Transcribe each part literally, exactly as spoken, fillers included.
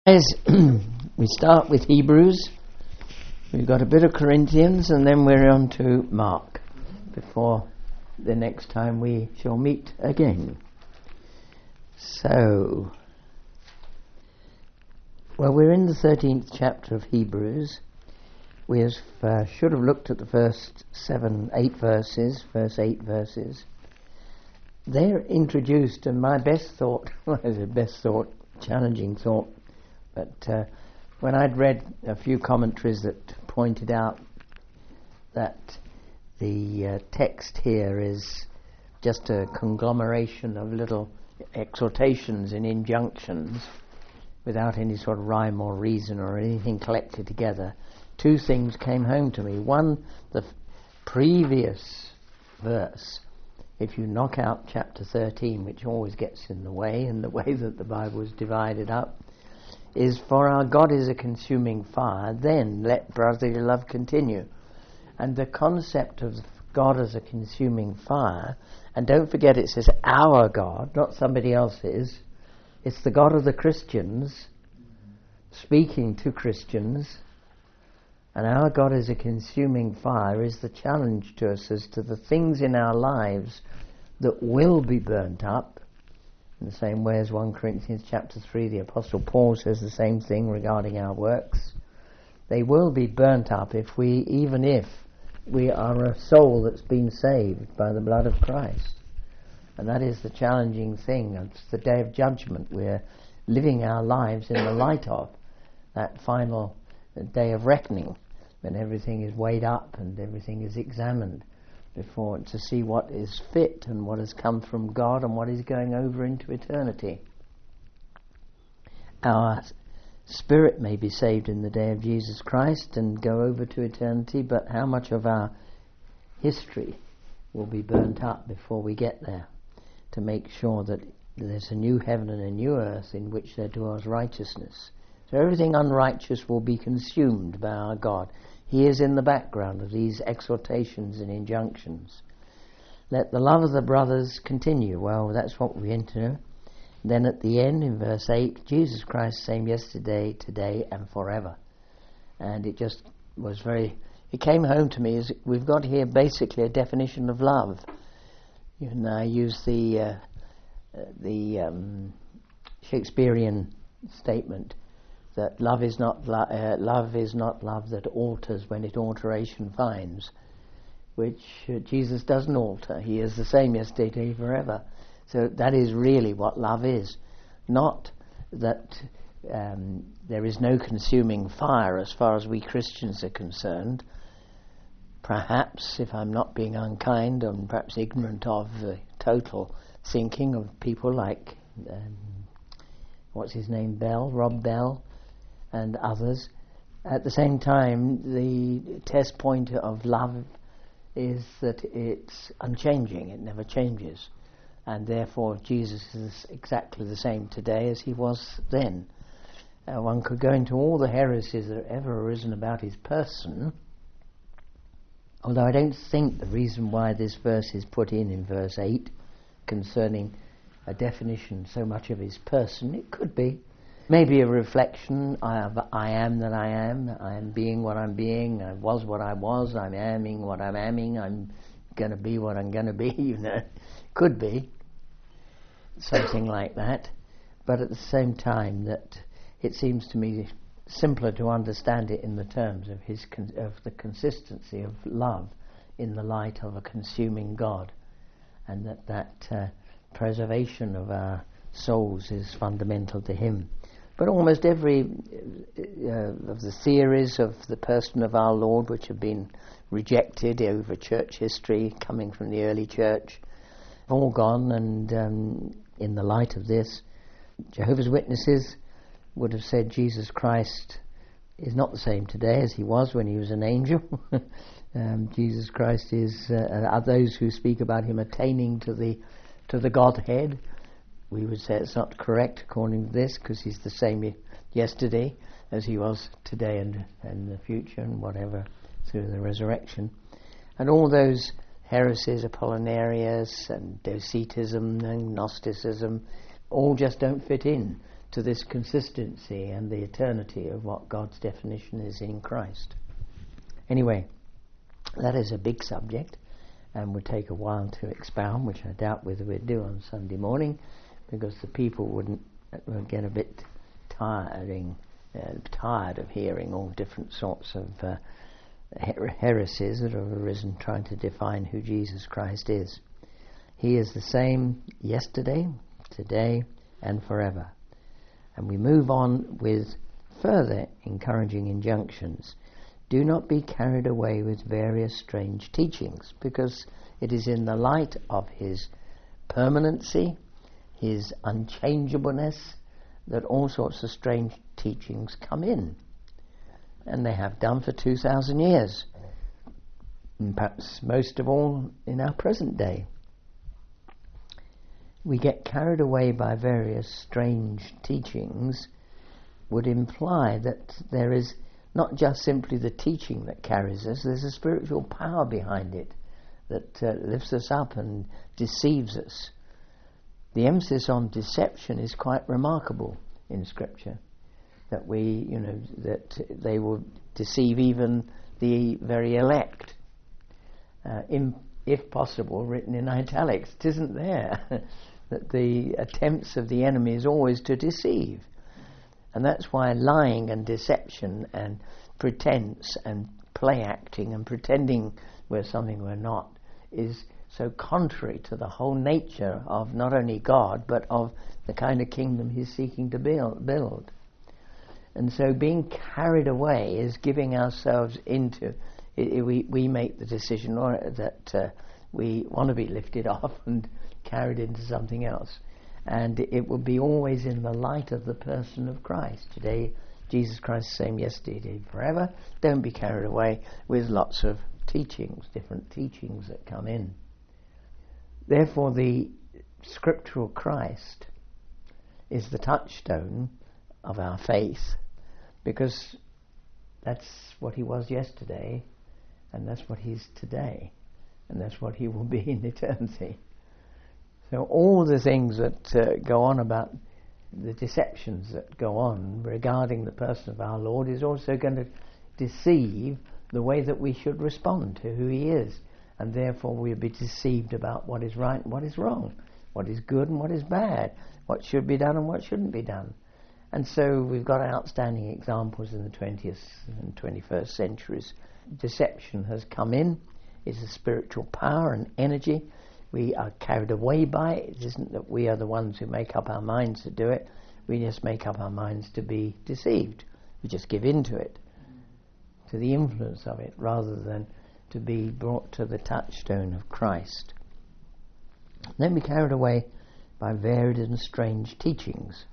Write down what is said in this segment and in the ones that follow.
As we start with Hebrews, we've got a bit of Corinthians, and then we're on to Mark before the next time we shall meet again. So, well, we're in the thirteenth chapter of Hebrews. We have, uh, should have looked at the first seven, eight verses, first eight verses. They're introduced, and my best thought, well, the best thought, challenging thought, But uh, when I'd read a few commentaries that pointed out that the uh, text here is just a conglomeration of little exhortations and injunctions without any sort of rhyme or reason or anything collected together, two things came home to me. One, the f- previous verse, if you knock out chapter thirteen, which always gets in the way, and the way that the Bible is divided up, is for our God is a consuming fire, then let brotherly love continue. And the concept of God as a consuming fire, and don't forget it says our God, not somebody else's, it's the God of the Christians speaking to Christians, and our God is a consuming fire is the challenge to us as to the things in our lives that will be burnt up. In the same way as First Corinthians chapter three, the Apostle Paul says the same thing regarding our works. They will be burnt up if we, even if we are a soul that's been saved by the blood of Christ. And that is the challenging thing. It's the day of judgment. We're living our lives in the light of that final day of reckoning, when everything is weighed up and everything is examined before to see what is fit and what has come from God and what is going over into eternity. Our spirit may be saved in the day of Jesus Christ and go over to eternity, but how much of our history will be burnt up before we get there, to make sure that there's a new heaven and a new earth in which there dwells righteousness. So everything unrighteous will be consumed by our God. He is in the background of these exhortations and injunctions. Let the love of the brothers continue. Well, that's what we enter. Then at the end, in verse eight, Jesus Christ, same yesterday, today, and forever. And it just was very, it came home to me as we've got here basically a definition of love. You know, I use the, uh, the um, Shakespearean statement that love is not lo- uh, love is not love that alters when it alteration finds, which uh, Jesus doesn't alter. He is the same yesterday, today, forever. So that is really what love is. Not that um, there is no consuming fire as far as we Christians are concerned. Perhaps, if I'm not being unkind, I'm perhaps ignorant of the total thinking of people like um, what's his name, Bell, Rob Bell, and others. At the same time, the test point of love is that it's unchanging, it never changes, and therefore Jesus is exactly the same today as he was then. Uh, one could go into all the heresies that have ever arisen about his person, although I don't think the reason why this verse is put in in verse eight concerning a definition so much of his person, it could be maybe a reflection of I am that I am, I am being what I'm being, I was what I was, I'm amming what I'm amming, I'm going to be what I'm going to be, you know. Could be something like that. But at the same time, that it seems to me simpler to understand it in the terms of his con- of the consistency of love in the light of a consuming God, and that that uh, preservation of our souls is fundamental to him. But almost every uh, of the theories of the person of our Lord, which have been rejected over church history, coming from the early church, have all gone, and um, in the light of this, Jehovah's Witnesses would have said Jesus Christ is not the same today as he was when he was an angel. um, Jesus Christ is, uh, are those who speak about him attaining to the to the Godhead. We would say it's not correct according to this, because he's the same yesterday as he was today and and the future and whatever through the resurrection. And all those heresies, Apollinarius and Docetism and Gnosticism, all just don't fit in to this consistency and the eternity of what God's definition is in Christ. Anyway, that is a big subject and would take a while to expound, which I doubt whether we'd do on Sunday morning, because the people wouldn't would get a bit tiring, uh, tired of hearing all different sorts of uh, her- heresies that have arisen trying to define who Jesus Christ is. He is the same yesterday, today, and forever. And we move on with further encouraging injunctions. Do not be carried away with various strange teachings, because it is in the light of his permanency, his unchangeableness, that all sorts of strange teachings come in. And they have done for two thousand years. And perhaps most of all in our present day. We get carried away by various strange teachings would imply that there is not just simply the teaching that carries us, there's a spiritual power behind it that uh, lifts us up and deceives us. The emphasis on deception is quite remarkable in Scripture, that we, you know, that they will deceive even the very elect. Uh, in, if possible, written in italics. It isn't there. That the attempts of the enemy is always to deceive. And that's why lying and deception and pretense and play acting and pretending we're something we're not is so contrary to the whole nature of not only God but of the kind of kingdom he's seeking to build. And so being carried away is giving ourselves into it, it, we, we make the decision or that uh, we want to be lifted off and carried into something else. And it will be always in the light of the person of Christ. Today, Jesus Christ is the same yesterday, forever. Don't be carried away with lots of teachings, different teachings that come in. Therefore, the scriptural Christ is the touchstone of our faith, because that's what he was yesterday, and that's what he is today, and that's what he will be in eternity. So all the things that uh, go on about the deceptions that go on regarding the person of our Lord is also going to deceive the way that we should respond to who he is, and therefore we'll be deceived about what is right and what is wrong, what is good and what is bad, what should be done and what shouldn't be done. And so we've got outstanding examples in the twentieth and twenty-first centuries. Deception has come in. It's a spiritual power and energy. We are carried away by it. It isn't that we are the ones who make up our minds to do it. We just make up our minds to be deceived. We just give in to it, to the influence of it, rather than to be brought to the touchstone of Christ. Then be carried away by varied and strange teachings.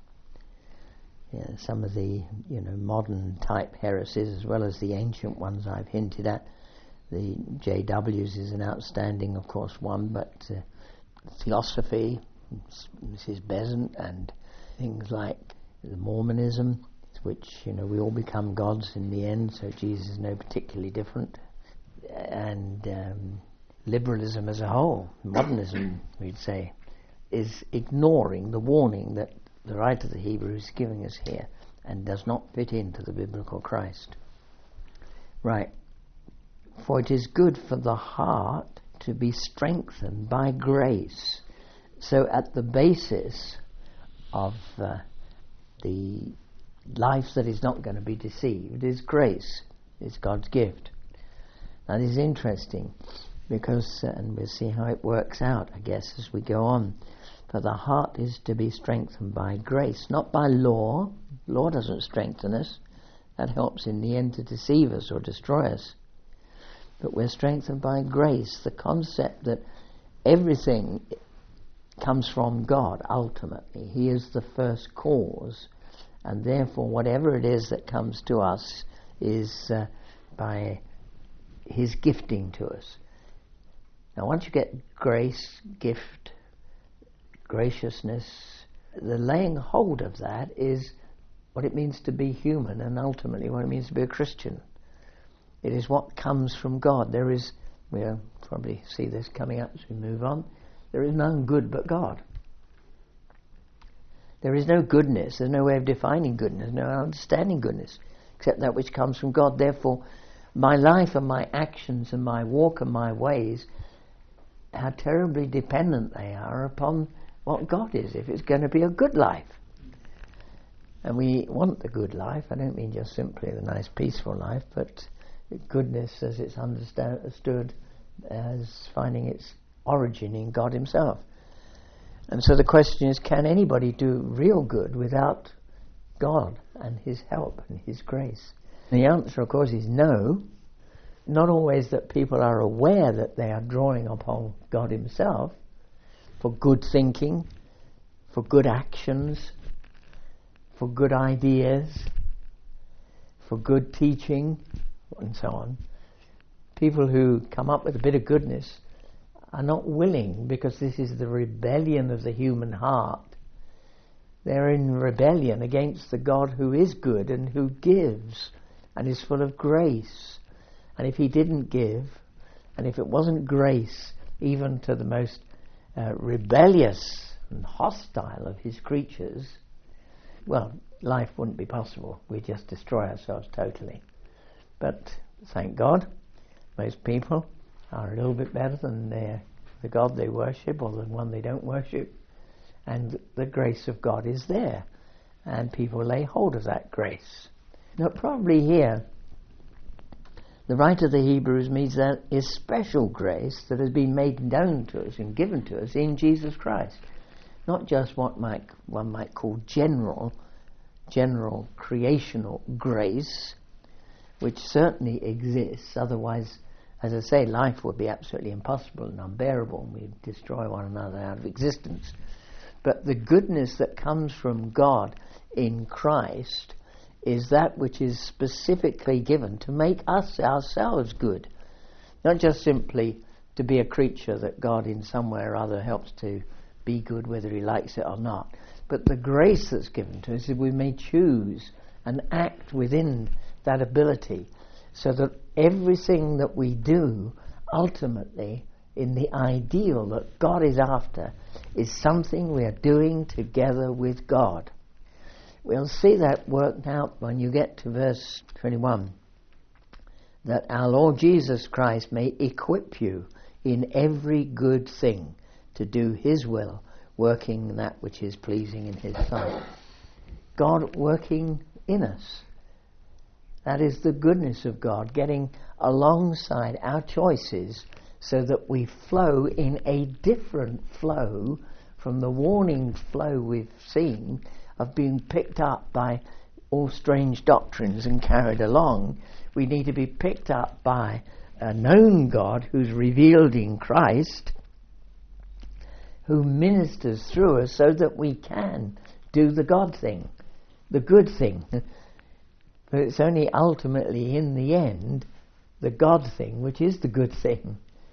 Yeah, some of the, you know, modern type heresies, as well as the ancient ones I've hinted at. The J W's is an outstanding, of course, one, but uh, theosophy, Missus Besant, and things like the Mormonism, which, you know, we all become gods in the end, so Jesus is no particularly different, and um, liberalism as a whole, modernism, we'd say, is ignoring the warning that the writer of the Hebrews is giving us here, and does not fit into the biblical Christ. Right. For it is good for the heart to be strengthened by grace. So at the basis of uh, the life that is not going to be deceived is grace, is God's gift. That is interesting, because, uh, and we'll see how it works out, I guess, as we go on. For the heart is to be strengthened by grace, not by law. Law doesn't strengthen us. That helps in the end to deceive us or destroy us. But we're strengthened by grace, the concept that everything comes from God ultimately. He is the first cause, and therefore whatever it is that comes to us is uh, by his gifting to us. Now once you get grace, gift, graciousness, the laying hold of that is what it means to be human, and ultimately what it means to be a Christian. It is what comes from God. There is, we'll probably see this coming up as we move on, there is none good but God. There is no goodness, there's no way of defining goodness, no understanding goodness, except that which comes from God. Therefore, my life and my actions and my walk and my ways, how terribly dependent they are upon what God is, if it's going to be a good life. And we want the good life. I don't mean just simply the nice peaceful life, but goodness as it's understood as finding its origin in God himself. And so the question is, can anybody do real good without God and his help and his grace? And the answer, of course, is no. Not always that people are aware that they are drawing upon God himself for good thinking, for good actions, for good ideas, for good teaching, and so on. People who come up with a bit of goodness are not willing, because this is the rebellion of the human heart. They're in rebellion against the God who is good and who gives and is full of grace. And if he didn't give, and if it wasn't grace even to the most uh, rebellious and hostile of his creatures, well, life wouldn't be possible. We'd just destroy ourselves totally. But thank God, most people are a little bit better than their, the God they worship or the one they don't worship. And the grace of God is there. And people lay hold of that grace. Now, probably here, the writer of the Hebrews means that is special grace that has been made known to us and given to us in Jesus Christ. Not just what might, one might call general, general creational grace, which certainly exists. Otherwise, as I say, life would be absolutely impossible and unbearable, and we'd destroy one another out of existence. But the goodness that comes from God in Christ is that which is specifically given to make us ourselves good. Not just simply to be a creature that God in some way or other helps to be good, whether he likes it or not. But the grace that's given to us is that we may choose and act within that ability, so that everything that we do, ultimately, in the ideal that God is after, is something we are doing together with God. We'll see that worked out when you get to verse twenty-one. That our Lord Jesus Christ may equip you in every good thing to do his will, working that which is pleasing in his sight. God working in us. That is the goodness of God, getting alongside our choices so that we flow in a different flow from the warning flow we've seen of being picked up by all strange doctrines and carried along. We need to be picked up by a known God who's revealed in Christ, who ministers through us so that we can do the God thing, the good thing. But it's only ultimately, in the end, the God thing, which is the good thing.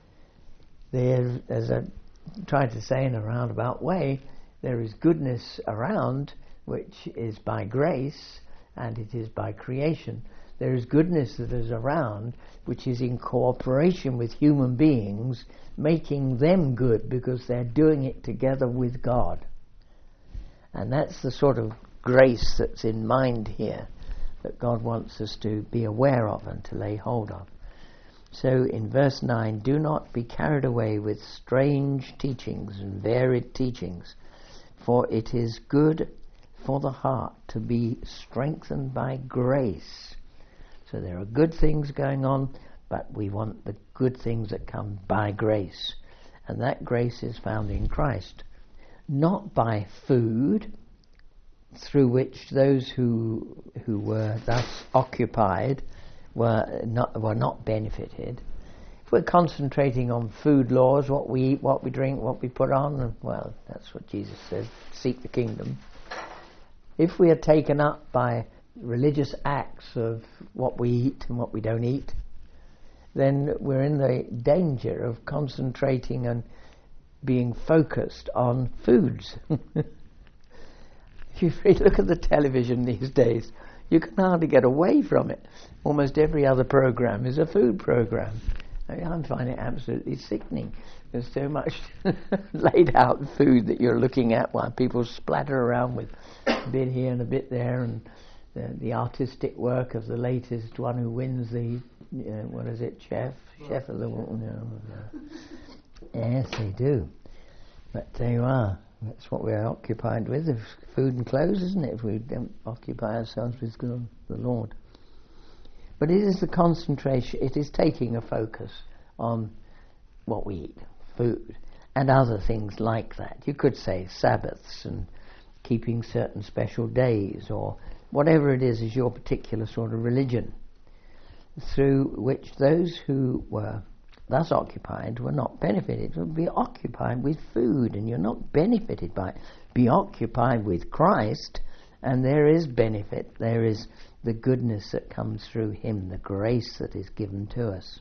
There, as I tried to say in a roundabout way, there is goodness around, which is by grace, and it is by creation. There is goodness that is around, which is in cooperation with human beings, making them good because they're doing it together with God. And that's the sort of grace that's in mind here, that God wants us to be aware of and to lay hold of. So in verse nine, do not be carried away with strange teachings and varied teachings, for it is good for the heart to be strengthened by grace. So there are good things going on, but we want the good things that come by grace. And that grace is found in Christ. Not by food, through which those who who were thus occupied were not were not benefited. If we're concentrating on food laws, what we eat, what we drink, what we put on, well, that's what Jesus says, seek the kingdom. If we are taken up by religious acts of what we eat and what we don't eat, then we're in the danger of concentrating and being focused on foods. If you really look at the television these days, you can hardly get away from it. Almost every other program is a food program. I mean, I find it absolutely sickening. There's so much laid out food that you're looking at while people splatter around with a bit here and a bit there, and the, the artistic work of the latest one who wins the, uh, what is it, chef? Chef of the world. No, no. Yes, they do. But there you are. That's what we're occupied with, if food and clothes, isn't it? If we don't occupy ourselves with the Lord. But it is the concentration, it is taking a focus on what we eat, food, and other things like that. You could say Sabbaths and keeping certain special days, or whatever it is is your particular sort of religion, through which those who were thus occupied were not benefited. Would be occupied with food, and you're not benefited by it. Be occupied with Christ, and there is benefit. There is the goodness that comes through him, the grace that is given to us.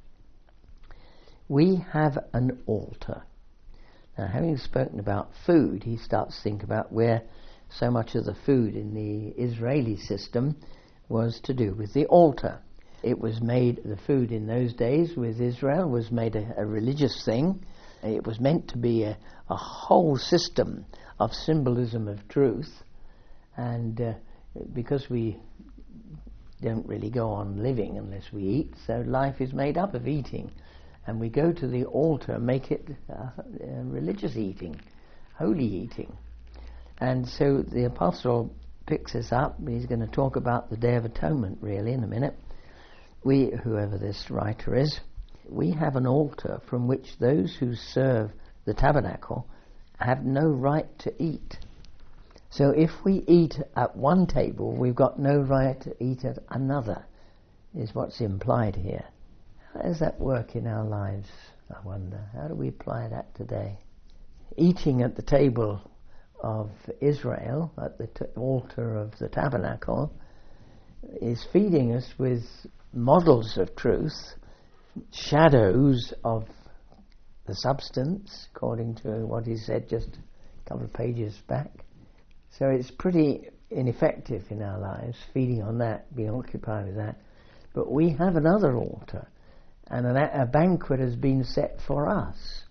We have an altar. Now, having spoken about food, he starts to think about where so much of the food in the Israeli system was to do with the altar. It was made, the food in those days with Israel was made a, a religious thing. It was meant to be a, a whole system of symbolism of truth. And uh, because we don't really go on living unless we eat, so life is made up of eating. And we go to the altar, make it uh, uh, religious eating, holy eating. And so the apostle picks us up. He's going to talk about the Day of Atonement really in a minute. We, whoever this writer is, we have an altar from which those who serve the tabernacle have no right to eat. So if we eat at one table, we've got no right to eat at another, is what's implied here. How does that work in our lives, I wonder? How do we apply that today? Eating at the table of Israel, at the t- altar of the tabernacle, is feeding us with models of truth, shadows of the substance, according to what he said just a couple of pages back. So it's pretty ineffective in our lives, feeding on that, being occupied with that. But we have another altar, and an, a banquet has been set for us.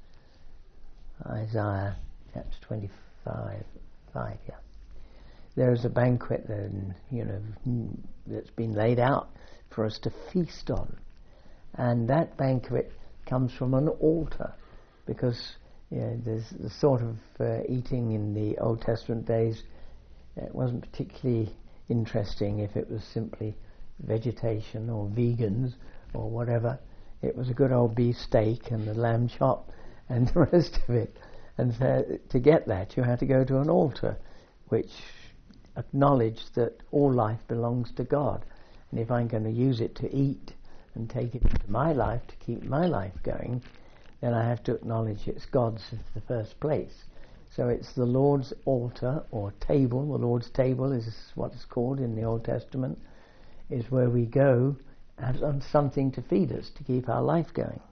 Isaiah chapter twenty-five, five, yeah. There is a banquet, then, you know, that's been laid out for us to feast on, and that banquet comes from an altar, because you know, there's the sort of uh, eating in the Old Testament days. It wasn't particularly interesting if it was simply vegetation or vegans or whatever. It was a good old beef steak and the lamb chop and the rest of it. And so to get that, you had to go to an altar which acknowledged that all life belongs to God. And if I'm going to use it to eat and take it into my life to keep my life going, then I have to acknowledge it's God's in the first place. So it's the Lord's altar or table. The Lord's table is what it's called in the Old Testament, is where we go and have something to feed us, to keep our life going.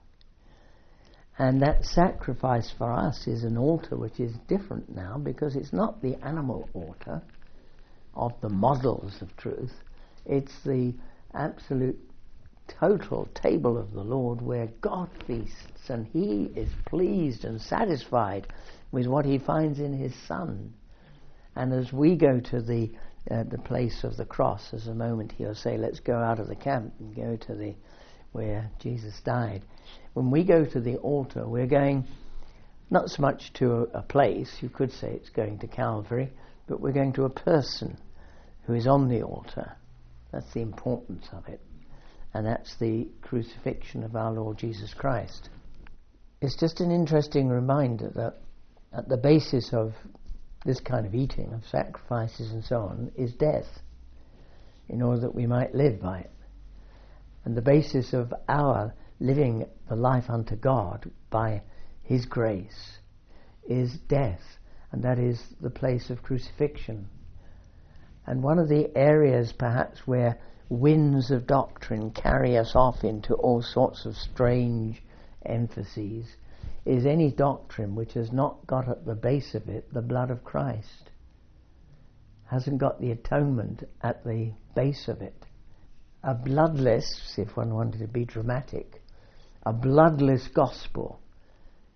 And that sacrifice for us is an altar which is different now, because it's not the animal altar of the models of truth. It's the absolute total table of the Lord, where God feasts and he is pleased and satisfied with what he finds in his Son. And as we go to the uh, the place of the cross, as a moment he'll say, let's go out of the camp and go to the where Jesus died. When we go to the altar, we're going not so much to a, a place, you could say it's going to Calvary, but we're going to a person who is on the altar. That's the importance of it. And that's the crucifixion of our Lord Jesus Christ. It's just an interesting reminder that at the basis of this kind of eating, of sacrifices and so on, is death, in order that we might live by it. And the basis of our living the life unto God by his grace is death, and that is the place of crucifixion. And one of the areas perhaps where winds of doctrine carry us off into all sorts of strange emphases is any doctrine which has not got at the base of it the blood of Christ, hasn't got the atonement at the base of it. A bloodless, if one wanted to be dramatic, a bloodless gospel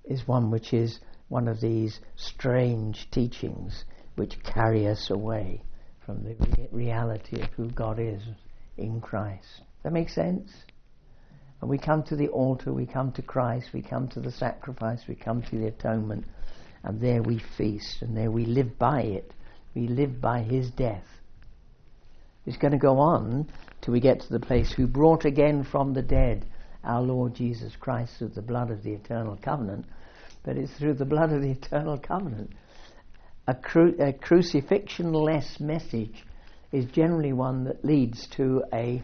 is one which is one of these strange teachings which carry us away from the re- reality of who God is in Christ. That makes sense? And we come to the altar, we come to Christ, we come to the sacrifice, we come to the atonement, and there we feast, and there we live by it. We live by his death. It's going to go on till we get to the place who brought again from the dead our Lord Jesus Christ through the blood of the eternal covenant. But it's through the blood of the eternal covenant. A, cru- a crucifixion-less message is generally one that leads to a,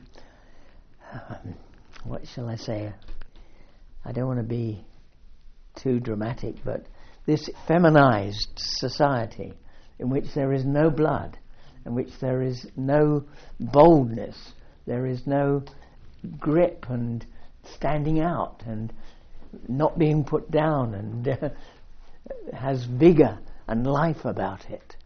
um, what shall I say, I don't want to be too dramatic, but this feminized society in which there is no blood, in which there is no boldness, there is no grip and standing out and not being put down, and uh, has vigor and life about it.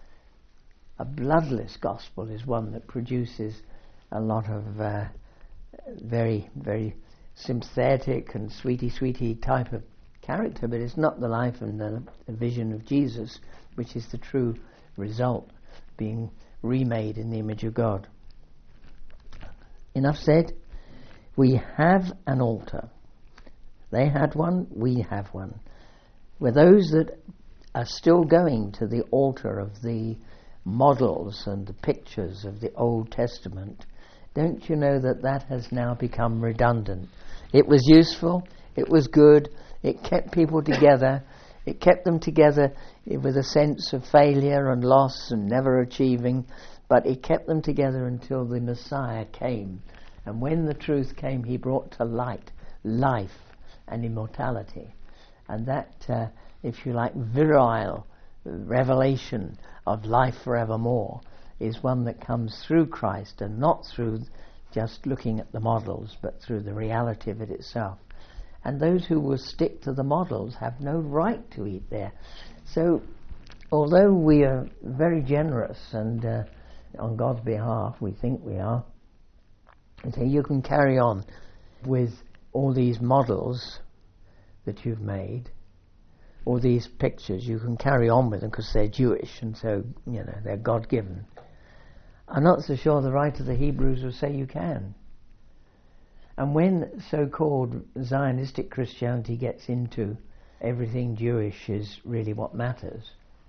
A bloodless gospel is one that produces a lot of uh, very, very sympathetic and sweetie, sweetie type of character, but it's not the life and the, the vision of Jesus, which is the true result, being remade in the image of God. Enough said. We have an altar. They had one, we have one. We're those that are still going to the altar of the models and the pictures of the Old Testament. Don't you know that that has now become redundant? It was useful, it was good, it kept people together, it kept them together with a sense of failure and loss and never achieving, but it kept them together until the Messiah came. And when the truth came, he brought to light life and immortality. And that, uh, if you like, virile revelation of life forevermore is one that comes through Christ, and not through just looking at the models, but through the reality of it itself. And those who will stick to the models have no right to eat there. So, although we are very generous, and uh, on God's behalf we think we are, and so you can carry on with all these models that you've made, all these pictures, you can carry on with them because they're Jewish, and so, you know, they're God-given. I'm not so sure the writer of the Hebrews will say you can. And when so-called Zionistic Christianity gets into everything Jewish is really what matters,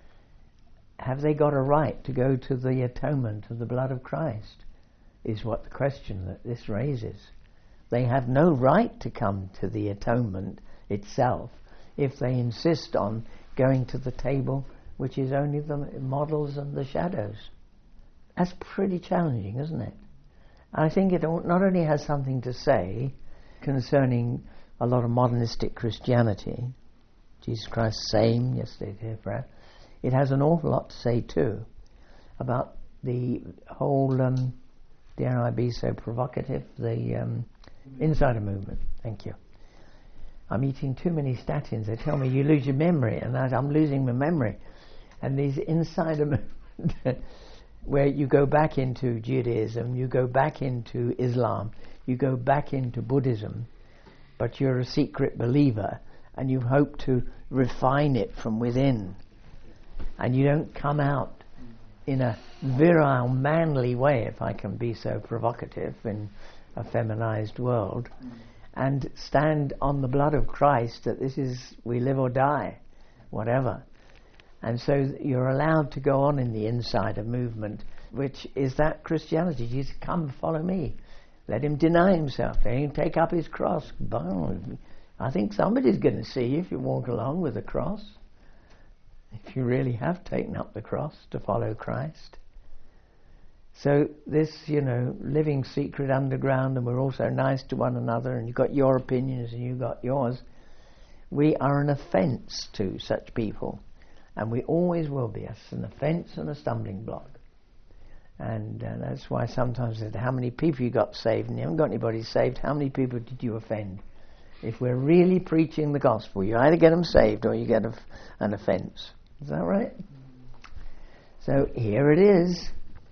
have they got a right to go to the atonement of the blood of Christ, is what the question that this raises. They have no right to come to the atonement itself if they insist on going to the table which is only the models and the shadows. That's pretty challenging, isn't it? I think it not only has something to say concerning a lot of modernistic Christianity, Jesus Christ same, yesterday, today, forever, it has an awful lot to say too about the whole, um, dare I be so provocative, the um, insider movement. Thank you. I'm eating too many statins. They tell me you lose your memory, and I'm losing my memory. And these insider movement, where you go back into Judaism, you go back into Islam, you go back into Buddhism, but you're a secret believer, and you hope to refine it from within. And you don't come out in a virile, manly way, if I can be so provocative in a feminized world, and stand on the blood of Christ that this is, we live or die, whatever. And so you're allowed to go on in the insider movement, which is that Christianity. Jesus, come, follow me. Let him deny himself. Let him take up his cross. I think somebody's going to see you if you walk along with the cross, if you really have taken up the cross to follow Christ. So this, you know, living secret underground, and we're also nice to one another, and you've got your opinions and you've got yours. We are an offence to such people. And we always will be an offence and a stumbling block. And uh, that's why sometimes I said, how many people you got saved? And you haven't got anybody saved. How many people did you offend? If we're really preaching the gospel, you either get them saved or you get a, an offence. Is that right? So here it is.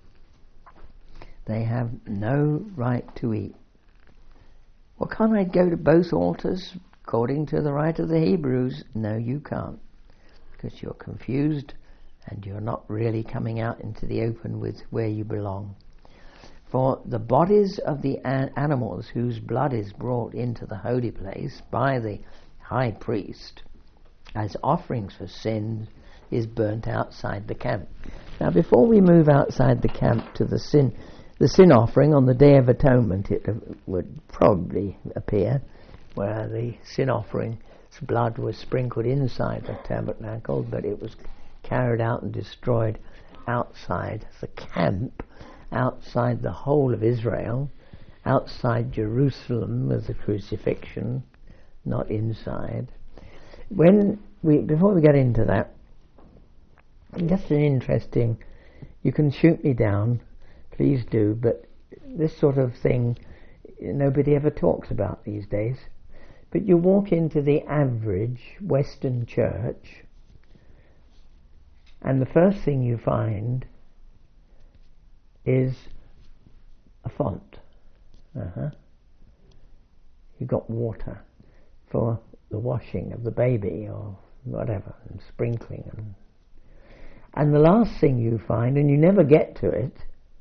They have no right to eat. Well, can't I go to both altars? Of according to the rite of the Hebrews, no, you can't, because you're confused and you're not really coming out into the open with where you belong. For the bodies of the an- animals whose blood is brought into the holy place by the high priest as offerings for sin is burnt outside the camp. Now, before we move outside the camp to the sin, the sin offering on the Day of Atonement, it would probably appear, where the sin offering's blood was sprinkled inside the tabernacle, but it was carried out and destroyed outside the camp, outside the whole of Israel, outside Jerusalem as the crucifixion, not inside. When we, before we get into that, just an interesting, you can shoot me down, please do, but this sort of thing nobody ever talks about these days. But you walk into the average Western church, and the first thing you find is a font. Uh-huh. You've got water for the washing of the baby or whatever, and sprinkling. And, and the last thing you find, and you never get to it,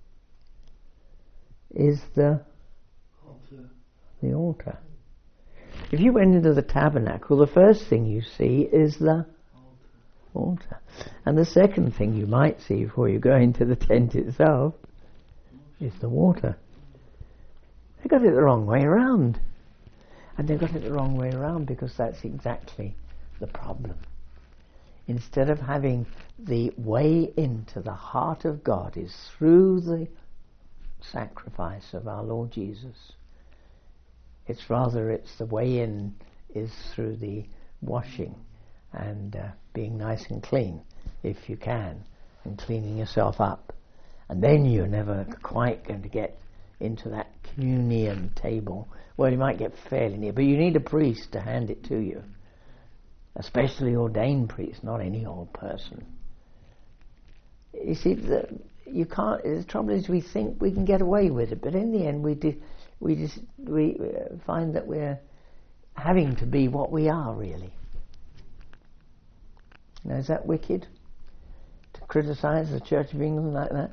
is the altar. the altar. If you went into the tabernacle, the first thing you see is the altar. altar. And the second thing you might see before you go into the tent itself is the water. They got it the wrong way around. And they got it the wrong way around because that's exactly the problem. Instead of having the way into the heart of God is through the sacrifice of our Lord Jesus, it's rather it's the way in is through the washing and uh, being nice and clean, if you can, and cleaning yourself up. And then you're never quite going to get into that communion table. Well, you might get fairly near, but you need a priest to hand it to you. A specially ordained priest, not any old person. You see, the, you can't. The trouble is, we think we can get away with it, but in the end, we do, we just we find that we're having to be what we are really. Now, is that wicked to criticise the Church of England like that?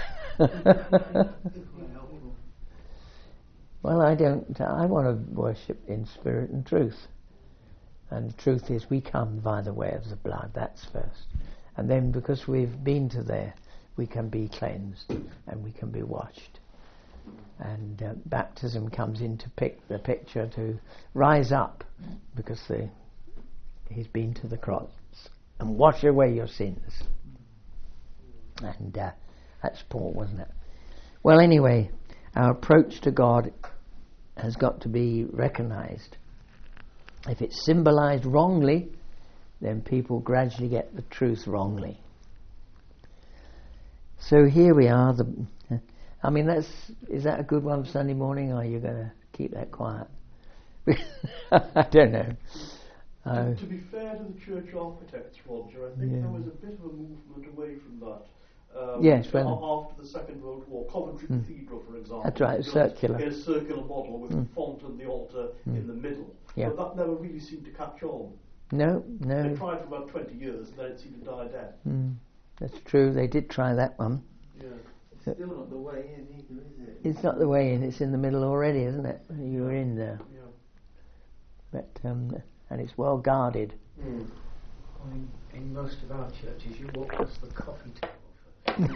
Well, I don't. I want to worship in spirit and truth. And the truth is, we come by the way of the blood. That's first, and then because we've been to there, we can be cleansed and we can be washed. And uh, baptism comes into pick the picture to rise up, because the, he's been to the cross and wash away your sins. And uh, that's Paul, wasn't it? Well, anyway, our approach to God has got to be recognised. If it's symbolised wrongly, then people gradually get the truth wrongly. So here we are. The, I mean, that's is that a good one for Sunday morning, or are you going to keep that quiet? I don't know. Uh, to be fair to the church architects, Roger, I think yeah. there was a bit of a movement away from that. Um, yes, well, after the Second World War, Coventry mm. Cathedral, for example, that's right, circular. In a circular model with mm. the font and the altar mm. in the middle. Yeah. But that never really seemed to catch on. No, no. They tried for about twenty years, and then it seemed to die dead. Mm. That's true. They did try that one. Yeah. It's still not the way in either, is it? It's not the way in. It's in the middle already, isn't it? You're in there. Yeah. But um, and it's well guarded. Mm. Well, in, in most of our churches, you walk past the coffee table first.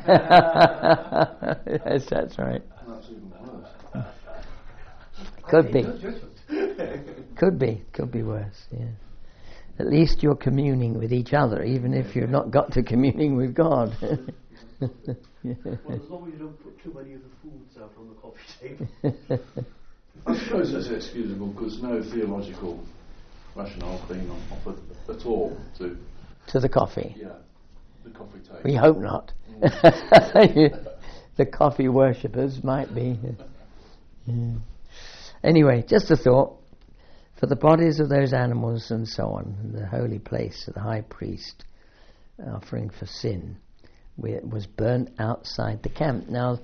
Yes, that's right. That's even worse. Could be. Could be. Could be worse. Yeah. At least you're communing with each other, even if you've not got to communing with God. Well, as long as you don't put too many of the foods out on the coffee table. I suppose that's excusable because no theological rationale being offered at all to to the coffee. Yeah, the coffee table. We hope not. Mm. The coffee worshippers might be. Yeah. Anyway, just a thought. For the bodies of those animals and so on, the holy place of the high priest offering for sin was burnt outside the camp. Now,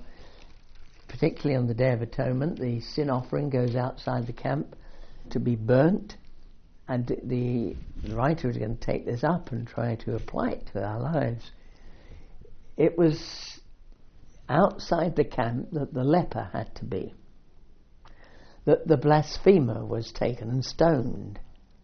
particularly on the Day of Atonement, the sin offering goes outside the camp to be burnt, and the, the writer is going to take this up and try to apply it to our lives. It was outside the camp that the leper had to be, that the blasphemer was taken and stoned.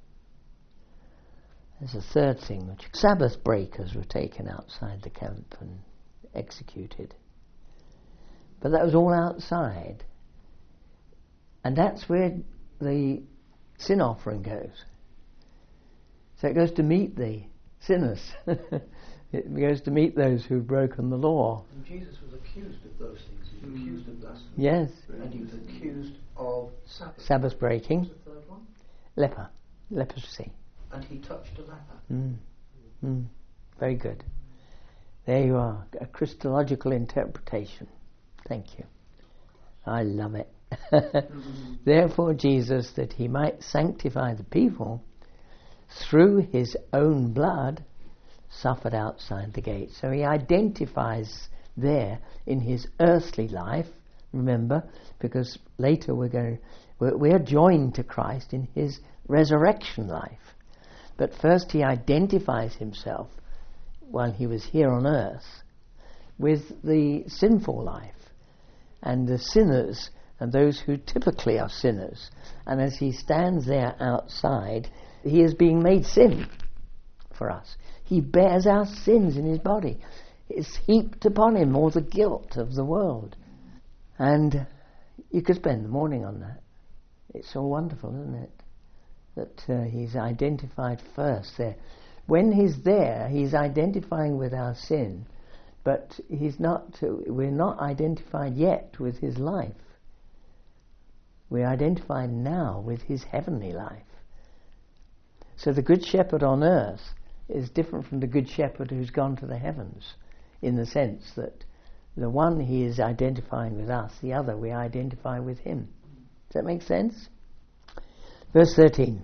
There's a third thing, which Sabbath breakers were taken outside the camp and executed. But that was all outside. And that's where the sin offering goes. So it goes to meet the sinners. It goes to meet those who've broken the law. And Jesus was accused of those things. He was mm. accused of blasphemy. Yes. And he was accused of Sabbath. Sabbath breaking. What's the third one? Leper. Leprosy. And he touched a leper. Mm. Mm. Very good. There you are. A Christological interpretation. Thank you. I love it. mm-hmm. Therefore Jesus, that he might sanctify the people through his own blood, suffered outside the gate. So he identifies there in his earthly life, remember, because later we're going we're, we're joined to Christ in his resurrection life. But first he identifies himself while he was here on earth with the sinful life and the sinners and those who typically are sinners. And as he stands there outside, he is being made sin for us. He bears our sins in his body. It's heaped upon him all the guilt of the world. And you could spend the morning on that. It's so wonderful, isn't it? That uh, he's identified first there. When he's there, he's identifying with our sin, but he's not. Uh, we're not identified yet with his life. We're identified now with his heavenly life. So the Good Shepherd on earth is different from the Good Shepherd who's gone to the heavens, in the sense that the one he is identifying with us, the other we identify with him. Does that make sense? Verse thirteen.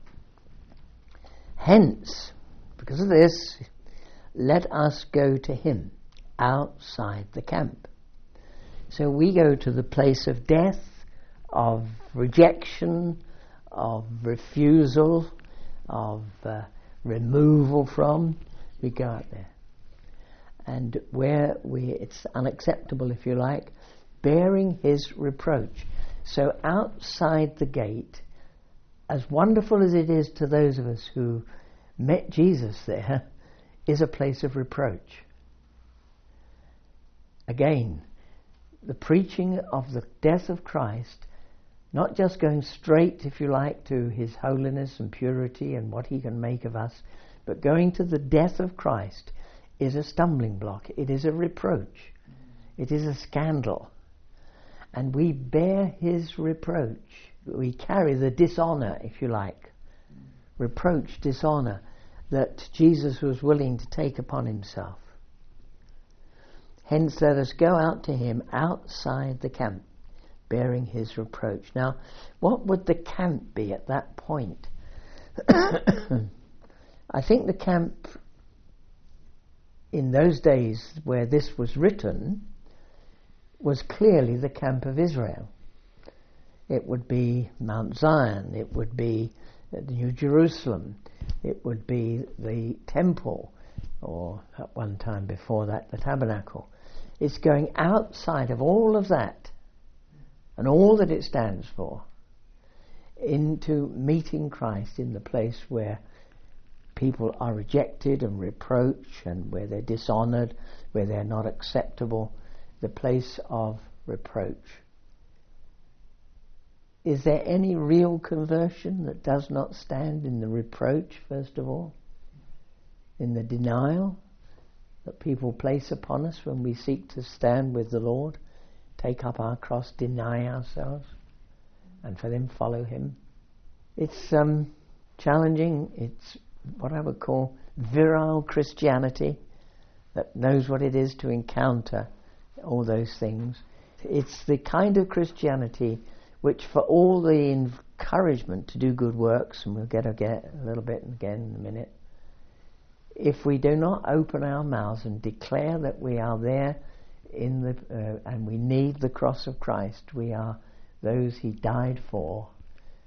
Hence, because of this, let us go to him outside the camp. So we go to the place of death, of rejection, of refusal, of uh, removal from. We go out there. And where we, it's unacceptable, if you like, bearing his reproach. So outside the gate, as wonderful as it is to those of us who met Jesus there, is a place of reproach. Again, the preaching of the death of Christ, not just going straight, if you like, to his holiness and purity and what he can make of us, but going to the death of Christ is a stumbling block. It is a reproach. It is a scandal. And we bear his reproach. We carry the dishonour, if you like, reproach, dishonour, that Jesus was willing to take upon himself. Hence let us go out to him outside the camp, bearing his reproach. Now, what would the camp be at that point? I think the camp in those days where this was written was clearly the camp of Israel. It would be Mount Zion, it would be the New Jerusalem, it would be the temple, or at one time before that the tabernacle. It's going outside of all of that and all that it stands for into meeting Christ in the place where people are rejected and reproached and where they're dishonoured, where they're not acceptable, the place of reproach. Is there any real conversion that does not stand in the reproach, first of all? In the denial that people place upon us when we seek to stand with the Lord, take up our cross, deny ourselves, and for them follow him? It's um, challenging. It's what I would call virile Christianity that knows what it is to encounter all those things. It's the kind of Christianity which, for all the encouragement to do good works, and we'll get a, get a little bit again in a minute, if we do not open our mouths and declare that we are there in the uh, and we need the cross of Christ, we are those he died for,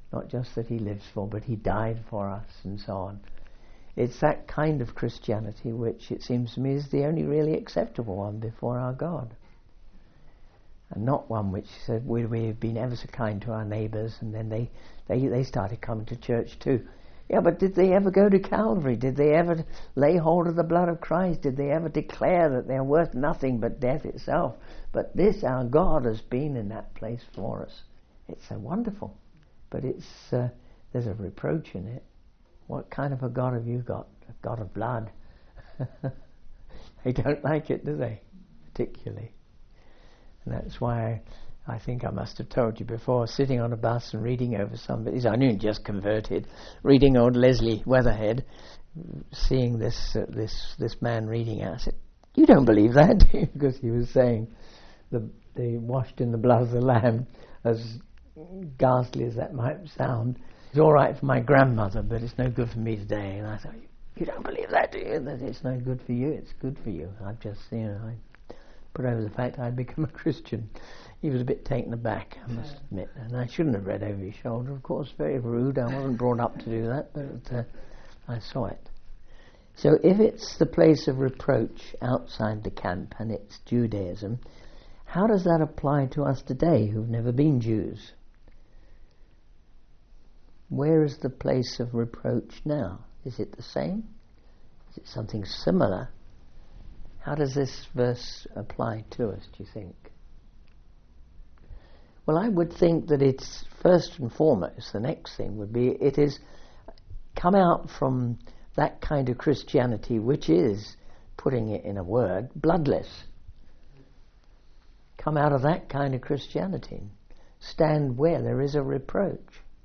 Not just that he lives for, but he died for us, and so on. It's that kind of Christianity which, it seems to me, is the only really acceptable one before our God. And not one which said, we, we've been ever so kind to our neighbours, and then they, they, they started coming to church too. Yeah, but did they ever go to Calvary? Did they ever lay hold of the blood of Christ? Did they ever declare that they're worth nothing but death itself? But this, our God, has been in that place for us. It's so wonderful. But it's uh, there's a reproach in it. What kind of a God have you got? A God of blood. They don't like it, do they? Particularly. And that's why I, I think I must have told you before, sitting on a bus and reading over somebody's, I knew just converted, reading old Leslie Weatherhead, seeing this uh, this this man reading it, I said, you don't believe that, do you? Because he was saying the the washed in the blood of the Lamb, as ghastly as that might sound, it's all right for my grandmother, but it's no good for me today. And I thought, you don't believe that, do you? That it's no good for you. It's good for you. I've just, you know, I put over the fact I'd become a Christian. He was a bit taken aback, I must admit, and I shouldn't have read over his shoulder. Of course, very rude. I wasn't brought up to do that, but uh, I saw it. So if it's the place of reproach outside the camp and it's Judaism, how does that apply to us today who've never been Jews? Where is the place of reproach now? Is it the same? Is it something similar? How does this verse apply to us, do you think? Well, I would think that it's first and foremost, the next thing would be, it is come out from that kind of Christianity which is, putting it in a word, bloodless. Come out of that kind of Christianity. Stand where there is a reproach.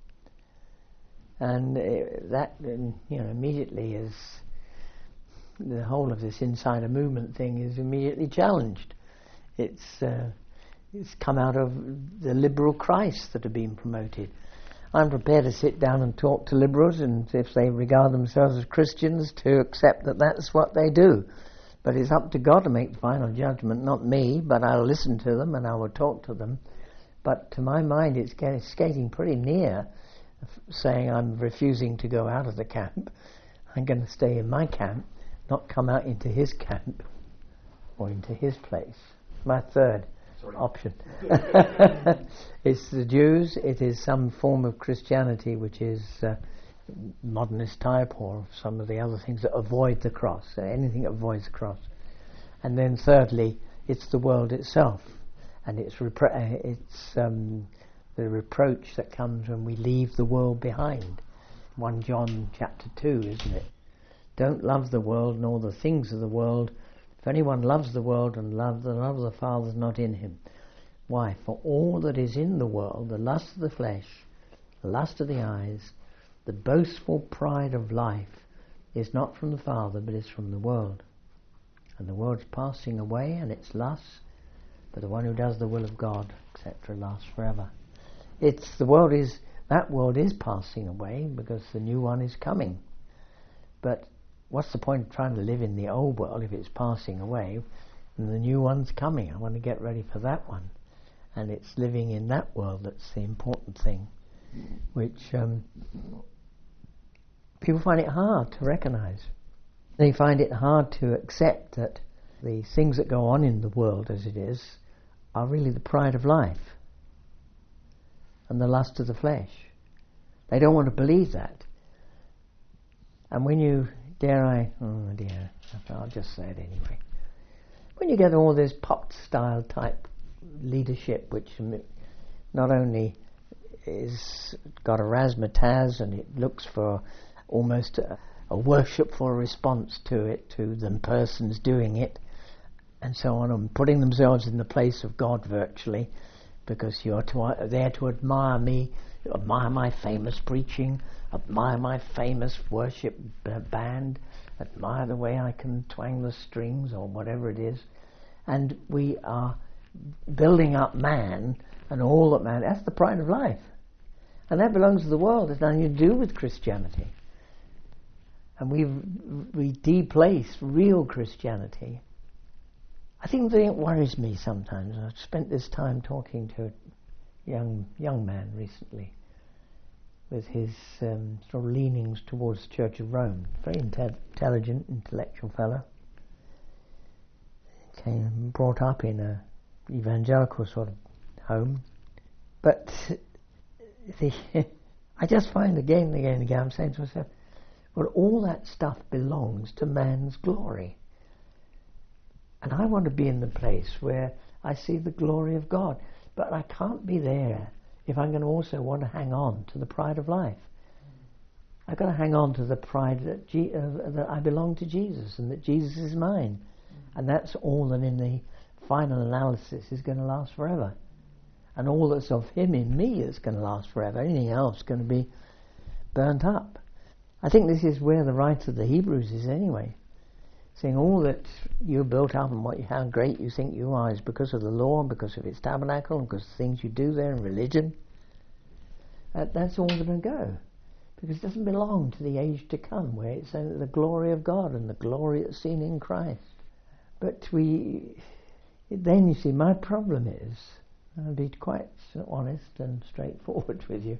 And uh, that, you know, immediately is, the whole of this insider movement thing is immediately challenged. It's uh, it's come out of the liberal Christ that are being promoted. I'm prepared to sit down and talk to liberals, and if they regard themselves as Christians, to accept that that's what they do. But it's up to God to make the final judgment, not me, but I'll listen to them and I will talk to them. But to my mind, it's getting, skating pretty near saying I'm refusing to go out of the camp. I'm going to stay in my camp, not come out into his camp or into his place. My third Sorry. option. It's the Jews. It is some form of Christianity which is uh, modernist type, or some of the other things that avoid the cross, uh, anything that avoids the cross. And then thirdly, it's the world itself, and it's repro- uh, it's um, the reproach that comes when we leave the world behind. First John chapter two, isn't it? Don't love the world nor the things of the world. If anyone loves the world, and love the love of the Father is not in him. Why? For all that is in the world, the lust of the flesh, the lust of the eyes, the boastful pride of life, is not from the Father, but is from the world. And the world's passing away, and its lusts, but the one who does the will of God, et cetera, lasts forever. It's the world is that world is passing away because the new one is coming. But what's the point of trying to live in the old world if it's passing away and the new one's coming? I want to get ready for that one. And it's living in that world that's the important thing, which um, people find it hard to recognize. They find it hard to accept that the things that go on in the world as it is are really the pride of life and the lust of the flesh. They don't want to believe that. And when you, dare I, oh dear, I'll just say it anyway. When you get all this pop style type leadership, which not only is got a razzmatazz and it looks for almost a, a worshipful response to it, to the persons doing it, and so on, and putting themselves in the place of God virtually, because you're to, there to admire me, admire my famous preaching, admire my famous worship band, admire the way I can twang the strings or whatever it is. And we are building up man and all that man, that's the pride of life. And that belongs to the world. It's nothing to do with Christianity. And we we deplace real Christianity. I think the thing that worries me sometimes, I've spent this time talking to a young young man recently, with his um, sort of leanings towards the Church of Rome. Very inte- intelligent, intellectual fellow. Came brought up in a evangelical sort of home, but the I just find again and again and again I'm saying to myself, well, all that stuff belongs to man's glory, and I want to be in the place where I see the glory of God, but I can't be there if I'm going to also want to hang on to the pride of life. I've got to hang on to the pride that, G- uh, that I belong to Jesus and that Jesus is mine. And that's all that in the final analysis is going to last forever. And all that's of him in me is going to last forever. Anything else is going to be burnt up. I think this is where the writer of the Hebrews is anyway. Saying all that you built up and what you, how great you think you are is because of the law, because of its tabernacle, and because of the things you do there in religion. That, that's all going to go. Because it doesn't belong to the age to come, where it's only the glory of God and the glory that's seen in Christ. But we, then you see, my problem is, I'll be quite honest and straightforward with you,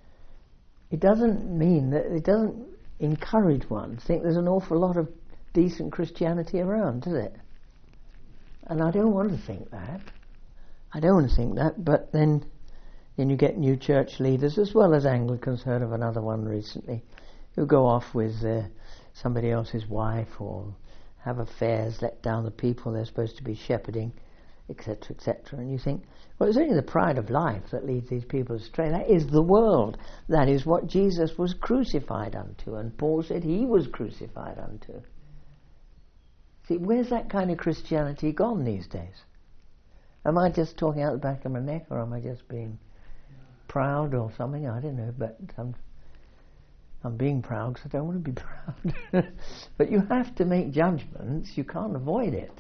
it doesn't mean that, it doesn't encourage one to think there's an awful lot of decent Christianity around, does it? And I don't want to think that. I don't want to think that, but then then you get new church leaders, as well as Anglicans, heard of another one recently, who go off with uh, somebody else's wife or have affairs, let down the people they're supposed to be shepherding, et cetera, et cetera. And you think, well, it's only the pride of life that leads these people astray. That is the world. That is what Jesus was crucified unto. And Paul said he was crucified unto. See, where's that kind of Christianity gone these days? Am I just talking out the back of my neck, or am I just being proud or something? I don't know, but I'm, I'm being proud because I don't want to be proud. But you have to make judgments. You can't avoid it.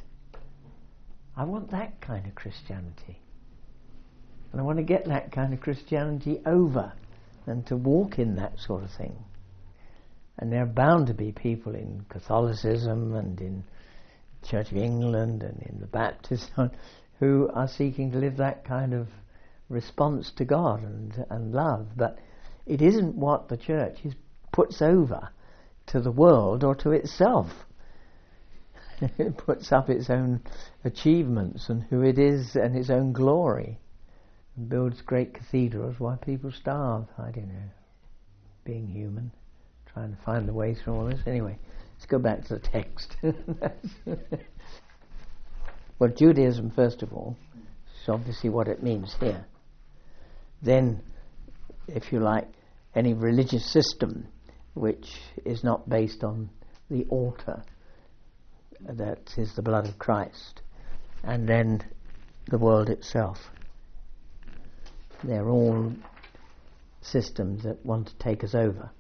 I want that kind of Christianity. And I want to get that kind of Christianity over and to walk in that sort of thing. And there are bound to be people in Catholicism and in Church of England and in the Baptist who are seeking to live that kind of response to God and, and love. But it isn't what the church is, puts over to the world or to itself. It puts up its own achievements and who it is and its own glory, and builds great cathedrals while people starve. I don't know, being human, trying to find the way through all this. Anyway, let's go back to the text. Well, Judaism, first of all, is obviously what it means here. Then, if you like, any religious system which is not based on the altar, that is the blood of Christ, and then the world itself. They're all systems that want to take us over.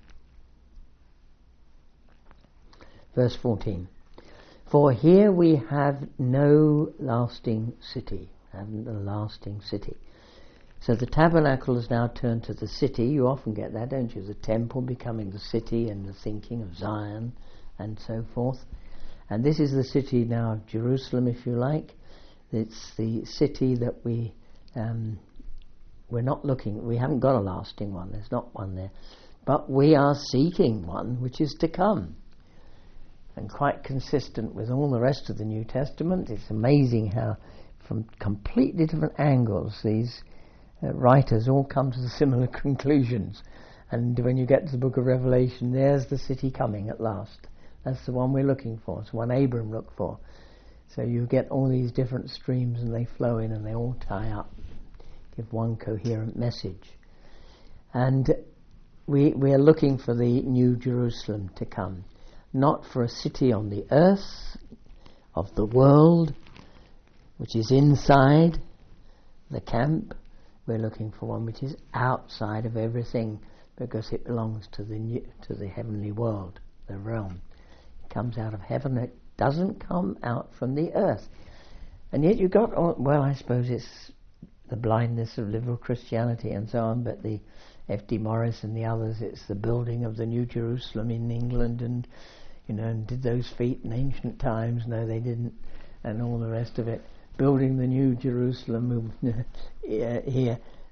Verse fourteen. For here we have no lasting city, haven't a lasting city. So the tabernacle is now turned to the city. You often get that, don't you? The temple becoming the city and the thinking of Zion and so forth. And this is the city now of Jerusalem, if you like. It's the city that we, um, we're not looking, we haven't got a lasting one, there's not one there. But we are seeking one which is to come. And quite consistent with all the rest of the New Testament. It's amazing how from completely different angles these uh, writers all come to the similar conclusions. And when you get to the book of Revelation, there's the city coming at last. That's the one we're looking for. It's the one Abram looked for. So you get all these different streams and they flow in and they all tie up, give one coherent message. And we we are looking for the New Jerusalem to come. Not for a city on the earth of the world, which is inside the camp. We're looking for one which is outside of everything, because it belongs to the new, to the heavenly world, the realm. It comes out of heaven. It doesn't come out from the earth. And yet you've got, all, well, I suppose it's the blindness of liberal Christianity and so on, but the F D Morris and the others, it's the building of the New Jerusalem in England, and you know, and did those feet in ancient times? No, they didn't, and all the rest of it. Building the New Jerusalem here.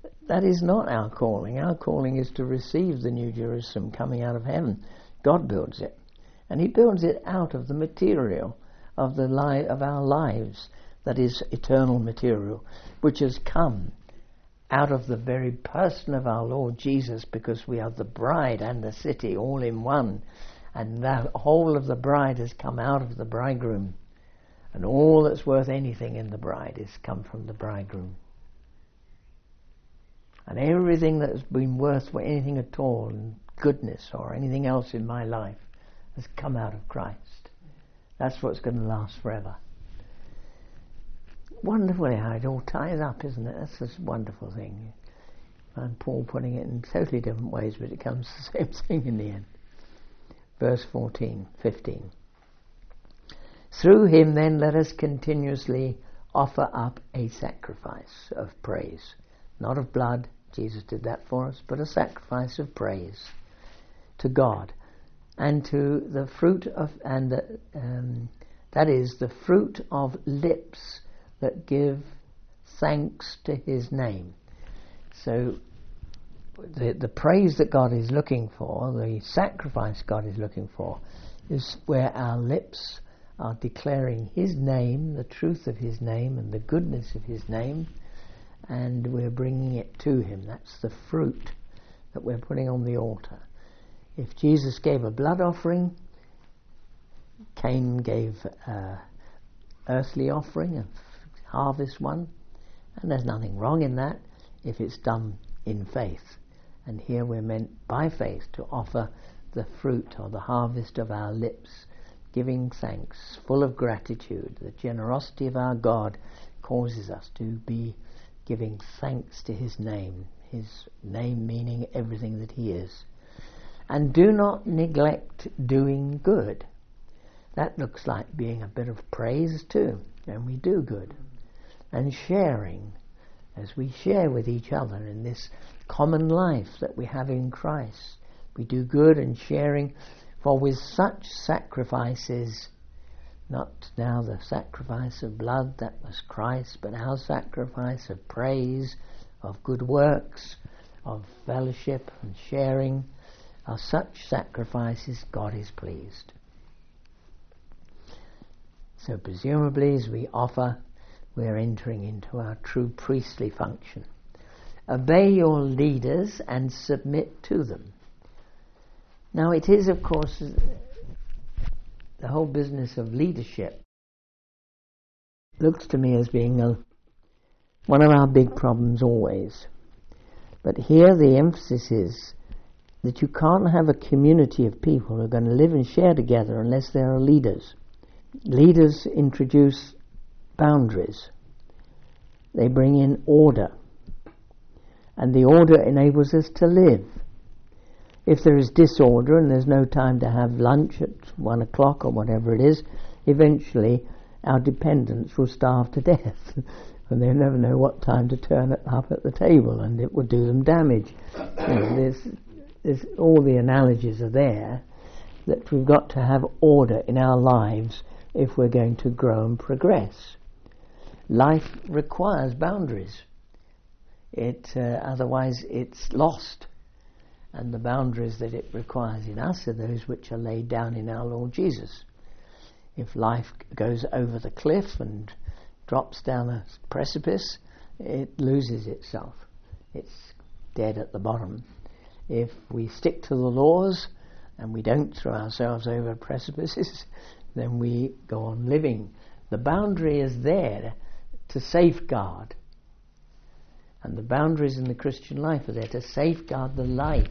that is not our calling. Our calling is to receive the New Jerusalem coming out of heaven. God builds it. And he builds it out of the material of the li- of our lives, that is eternal material, which has come out of the very person of our Lord Jesus, because we are the bride and the city all in one, and the whole of the bride has come out of the bridegroom, and all that's worth anything in the bride has come from the bridegroom. And everything that has been worth for anything at all, and goodness or anything else in my life, has come out of Christ. That's what's going to last forever. Wonderfully how it all ties up, isn't it? That's this wonderful thing. And Paul putting it in totally different ways, but it comes to the same thing in the end. Verse fourteen, fifteen. Through him then let us continuously offer up a sacrifice of praise. Not of blood, Jesus did that for us, but a sacrifice of praise to God, and to the fruit of, and the, um, that is the fruit of lips that give thanks to his name. So the the praise that God is looking for, the sacrifice God is looking for, is where our lips are declaring his name, the truth of his name and the goodness of his name, and we're bringing it to him. That's the fruit that we're putting on the altar. If Jesus gave a blood offering, Cain gave an earthly offering, a harvest one, and there's nothing wrong in that if it's done in faith. And here we're meant by faith to offer the fruit or the harvest of our lips, giving thanks, full of gratitude. The generosity of our God causes us to be giving thanks to his name, his name meaning everything that he is. And do not neglect doing good. That looks like being a bit of praise too, and we do good. And sharing, as we share with each other in this common life that we have in Christ. We do good and sharing, for with such sacrifices, not now the sacrifice of blood, that was Christ, but our sacrifice of praise, of good works, of fellowship and sharing, are such sacrifices God is pleased. So presumably as we offer, we're entering into our true priestly function. Obey your leaders and submit to them. Now it is, of course, the whole business of leadership looks to me as being a, one of our big problems always. But here the emphasis is that you can't have a community of people who are going to live and share together unless there are leaders. Leaders introduce boundaries. They bring in order. And the order enables us to live. If there is disorder and there's no time to have lunch at one o'clock or whatever it is, eventually our dependents will starve to death. And they'll never know what time to turn it up at the table, and it will do them damage. You know, there's, there's all the analogies are there that we've got to have order in our lives if we're going to grow and progress. Life requires boundaries. It uh, otherwise it's lost. And the boundaries that it requires in us are those which are laid down in our Lord Jesus. If life goes over the cliff and drops down a precipice, it loses itself. It's dead at the bottom. If we stick to the laws and we don't throw ourselves over precipices, then we go on living. The boundary is there to safeguard. And the boundaries in the Christian life are there to safeguard the life.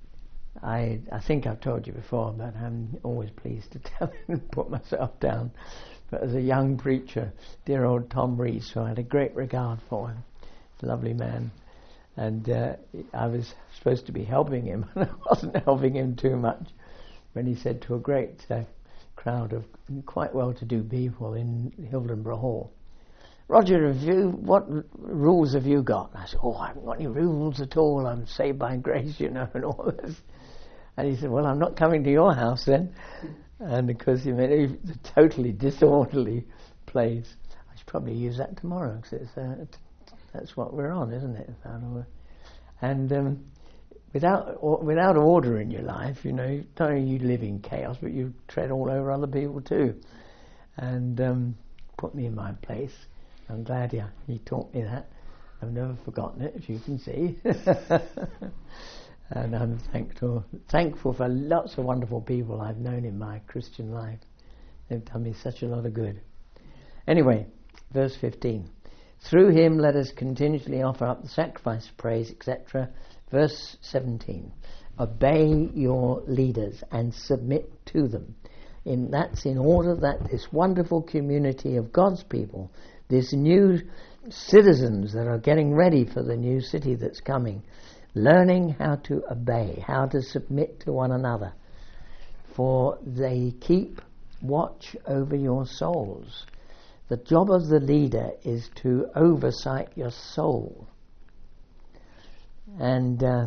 I I think I've told you before, but I'm always pleased to tell and put myself down. But as a young preacher, dear old Tom Rees, who I had a great regard for him, a lovely man, and uh, I was supposed to be helping him, and I wasn't helping him too much, when he said to a great uh, crowd of quite well-to-do people in Hildenborough Hall, "Roger, have you, what r- rules have you got?" And I said, "Oh, I haven't got any rules at all. I'm saved by grace, you know, and all this." And he said, "Well, I'm not coming to your house then." And because he meant a totally disorderly place. I should probably use that tomorrow, because it's a That's what we're on, isn't it? And um, without or, without order in your life, you know, not only you live in chaos, but you tread all over other people too. And um, put me in my place. I'm glad he, he taught me that. I've never forgotten it, as you can see. And I'm thankful, thankful for lots of wonderful people I've known in my Christian life. They've done me such a lot of good. Anyway, verse fifteen. Through him let us continually offer up the sacrifice of praise, et cetera. Verse seventeen. Obey your leaders and submit to them. In, that's in order that this wonderful community of God's people, this new citizens that are getting ready for the new city that's coming, learning how to obey, how to submit to one another. For they keep watch over your souls. The job of the leader is to oversight your soul. And uh,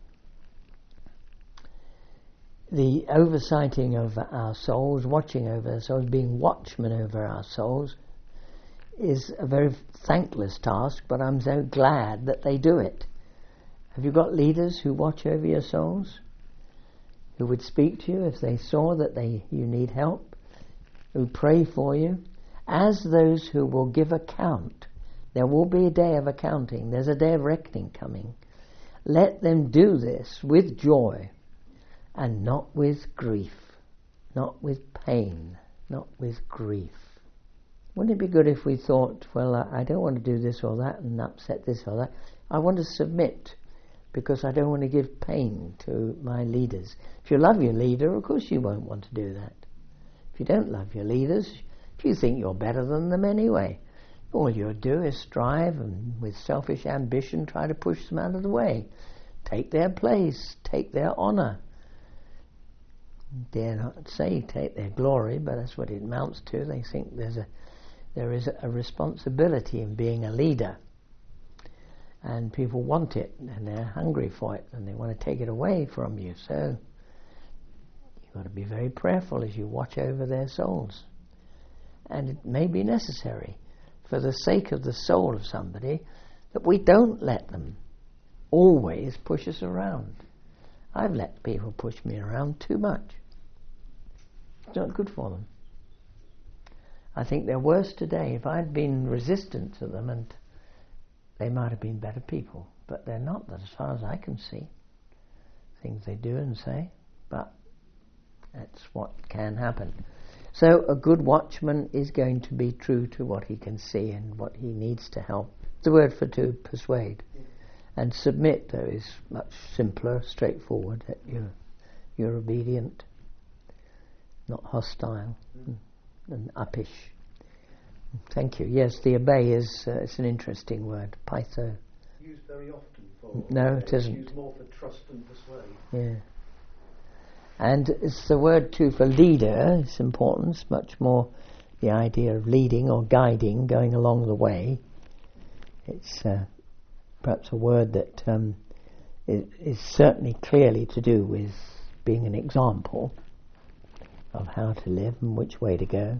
the oversighting of our souls, watching over our souls, being watchmen over our souls, is a very thankless task, but I'm so glad that they do it. Have you got leaders who watch over your souls? Who would speak to you if they saw that they you need help? Who pray for you? As those who will give account. There will be a day of accounting. There's a day of reckoning coming. Let them do this with joy and not with grief, not with pain, not with grief. Wouldn't it be good if we thought, well, I don't want to do this or that and upset this or that. I want to submit because I don't want to give pain to my leaders. If you love your leader, of course you won't want to do that. If you don't love your leaders, if you think you're better than them anyway, all you'll do is strive and with selfish ambition try to push them out of the way. Take their place, take their honour. Dare not say take their glory, but that's what it amounts to. They think there's a there is a responsibility in being a leader. And people want it, and they're hungry for it, and they want to take it away from you. So you've got to be very prayerful as you watch over their souls. And it may be necessary, for the sake of the soul of somebody, that we don't let them always push us around. I've let people push me around too much. It's not good for them. I think they're worse today. If I'd been resistant to them, and they might have been better people, but they're not, as far as I can see. Things they do and say, but that's what can happen. So a good watchman is going to be true to what he can see and what he needs to help. The word for to persuade. And submit, though, is much simpler, straightforward, that you're, you're obedient, not hostile mm. and uppish. Thank you. Yes, the obey is uh, it's an interesting word, pytho. Used very often for... No, it isn't. It's used more for trust and persuade. Yeah. And it's the word too for leader. It's important. It's much more the idea of leading or guiding, going along the way. It's uh, perhaps a word that um, is, is certainly clearly to do with being an example of how to live and which way to go.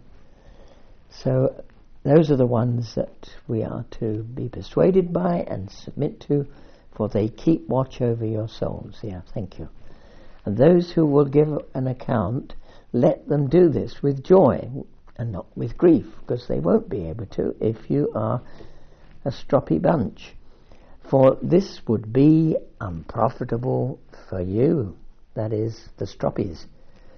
So those are the ones that we are to be persuaded by and submit to, for they keep watch over your souls. Yeah, thank you. And those who will give an account, let them do this with joy and not with grief, because they won't be able to if you are a stroppy bunch. For this would be unprofitable for you, that is, the stroppies.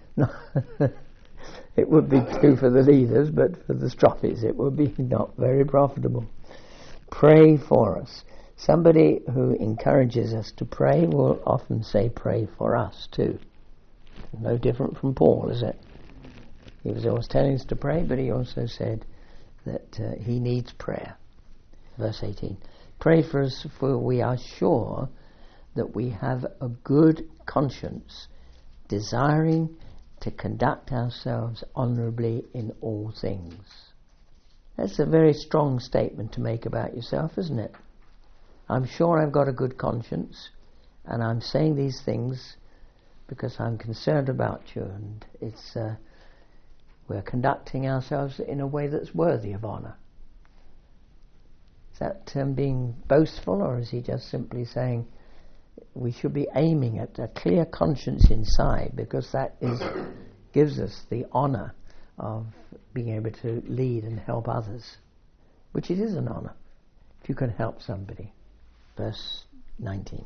It would be true for the leaders, but for the stroppies it would be not very profitable. Pray for us. Somebody who encourages us to pray will often say, pray for us too. No different from Paul, is it? He was always telling us to pray, but he also said that uh, he needs prayer. Verse eighteen. Pray for us, for we are sure that we have a good conscience, desiring to conduct ourselves honourably in all things. That's a very strong statement to make about yourself, isn't it? I'm sure I've got a good conscience, and I'm saying these things because I'm concerned about you, and it's uh, we're conducting ourselves in a way that's worthy of honour. Is that um, being boastful, or is he just simply saying we should be aiming at a clear conscience inside, because that is gives us the honour of being able to lead and help others, which it is an honour if you can help somebody. Verse nineteen.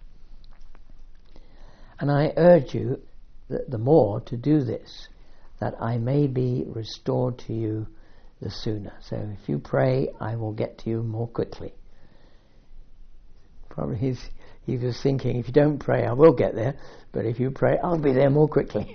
And I urge you that the more to do this, that I may be restored to you the sooner. So if you pray, I will get to you more quickly. Probably he's, he was thinking, if you don't pray, I will get there, but if you pray, I'll be there more quickly.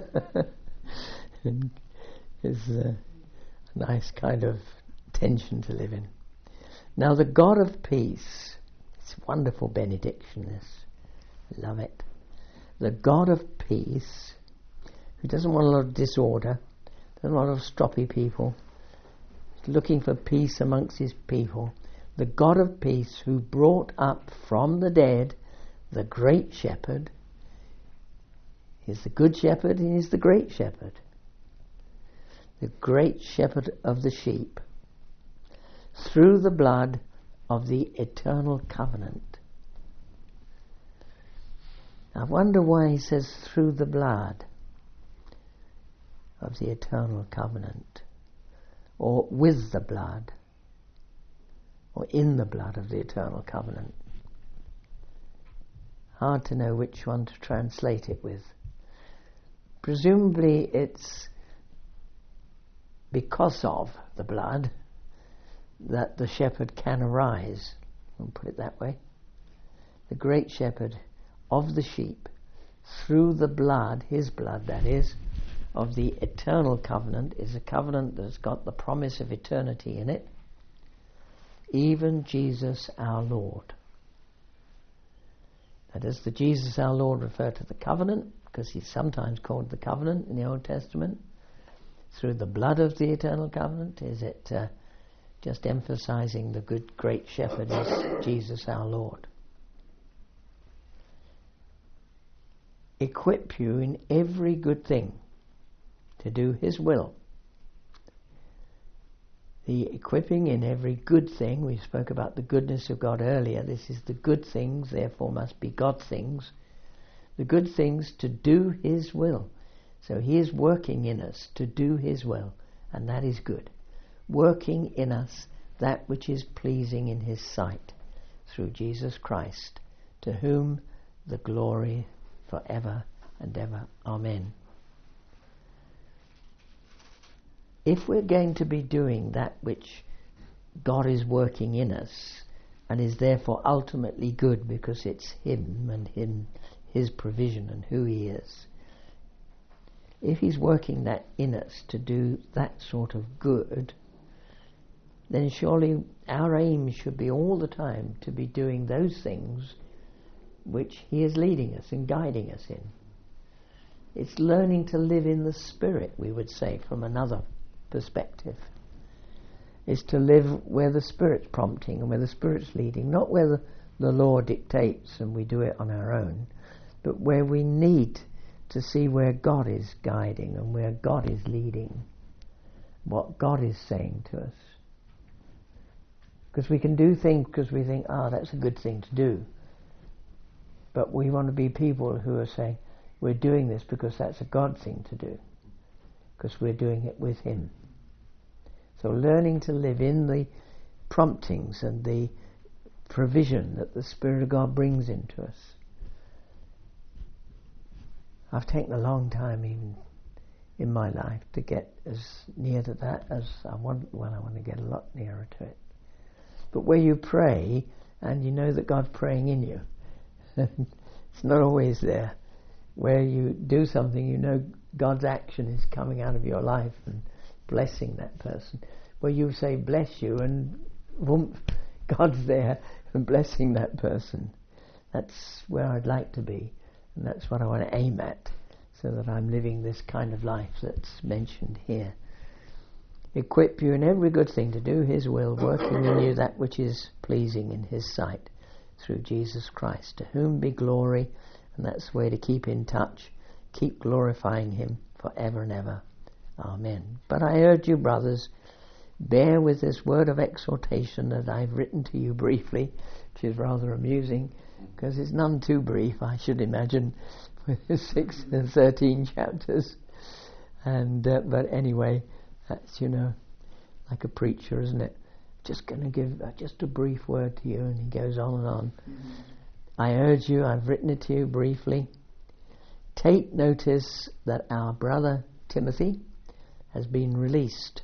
It's a nice kind of tension to live in. Now the God of peace, it's a wonderful benediction, this. Love it. The God of peace, who doesn't want a lot of disorder, doesn't want a lot of stroppy people, he's looking for peace amongst his people. The God of peace, who brought up from the dead the great shepherd. He's the good shepherd and he's the great shepherd. The great shepherd of the sheep, through the blood of the eternal covenant. I wonder why he says through the blood of the eternal covenant, or with the blood, or in the blood of the eternal covenant. Hard to know which one to translate it with. Presumably it's because of the blood that the shepherd can arise. I'll put it that way. The great shepherd of the sheep, through the blood, his blood that is, of the eternal covenant, is a covenant that's got the promise of eternity in it, even Jesus our Lord. Now, does the Jesus our Lord refer to the covenant? Because he's sometimes called the covenant in the Old Testament. Through the blood of the eternal covenant? Is it uh, just emphasizing the good great shepherd is Jesus our Lord? Equip you in every good thing to do his will. The equipping in every good thing, we spoke about the goodness of God earlier. This is the good things, therefore must be God things. The good things to do his will. So he is working in us to do his will, and that is good. Working in us that which is pleasing in his sight, through Jesus Christ, to whom the glory forever and ever. Amen. If we're going to be doing that which God is working in us, and is therefore ultimately good because it's him and him, his provision and who he is, if he's working that in us to do that sort of good, then surely our aim should be all the time to be doing those things which he is leading us and guiding us in. It's learning to live in the Spirit, we would say, from another perspective. It's to live where the Spirit's prompting and where the Spirit's leading, not where the, the law dictates and we do it on our own, but where we need to see where God is guiding and where God is leading, what God is saying to us. Because we can do things because we think, ah, oh, that's a good thing to do. But we want to be people who are saying, we're doing this because that's a God thing to do, because we're doing it with him. So learning to live in the promptings and the provision that the Spirit of God brings into us. I've taken a long time even in my life to get as near to that as I want. Well, I want to get a lot nearer to it. But where you pray and you know that God's praying in you, it's not always there. Where you do something, you know God's action is coming out of your life and blessing that person. Where you say bless you and whoomp, God's there and blessing that person. That's where I'd like to be, and that's what I want to aim at, so that I'm living this kind of life that's mentioned here. Equip you in every good thing to do his will, working in you that which is pleasing in his sight, through Jesus Christ, to whom be glory. And that's the way to keep in touch, keep glorifying him forever and ever. Amen. But I urge you, brothers, bear with this word of exhortation that I've written to you briefly, which is rather amusing, because it's none too brief, I should imagine, with six and thirteen chapters. And uh, but anyway, that's, you know, like a preacher, isn't it? Just going to give uh, just a brief word to you, and he goes on and on. Mm-hmm. I urge you, I've written it to you briefly. Take notice that our brother Timothy has been released,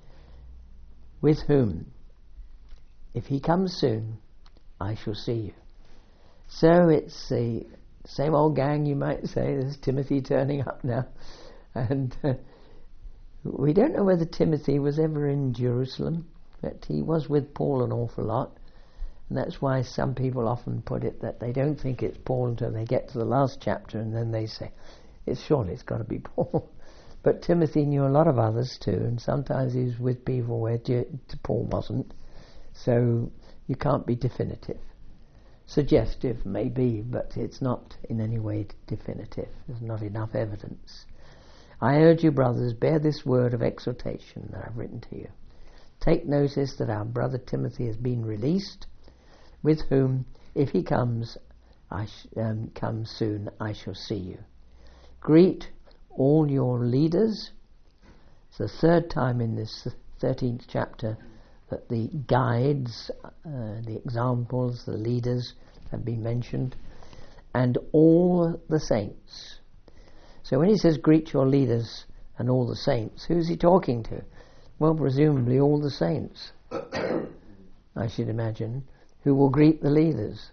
with whom, if he comes soon, I shall see you. So it's the same old gang, you might say. There's Timothy turning up now. And uh, we don't know whether Timothy was ever in Jerusalem, but he was with Paul an awful lot. And that's why some people often put it that they don't think it's Paul until they get to the last chapter, and then they say, it's surely it's got to be Paul. But Timothy knew a lot of others too, and sometimes he was with people where Paul wasn't. So you can't be definitive. Suggestive, maybe, but it's not in any way definitive. There's not enough evidence. I urge you, brothers, bear this word of exhortation that I've written to you. Take notice that our brother Timothy has been released, with whom, if he comes, I sh- um, comes soon, I shall see you. Greet all your leaders. It's the third time in this thirteenth chapter that the guides, uh, the examples, the leaders have been mentioned, and all the saints. So when he says greet your leaders and all the saints, who's he talking to? Well, presumably all the saints, I should imagine, who will greet the leaders.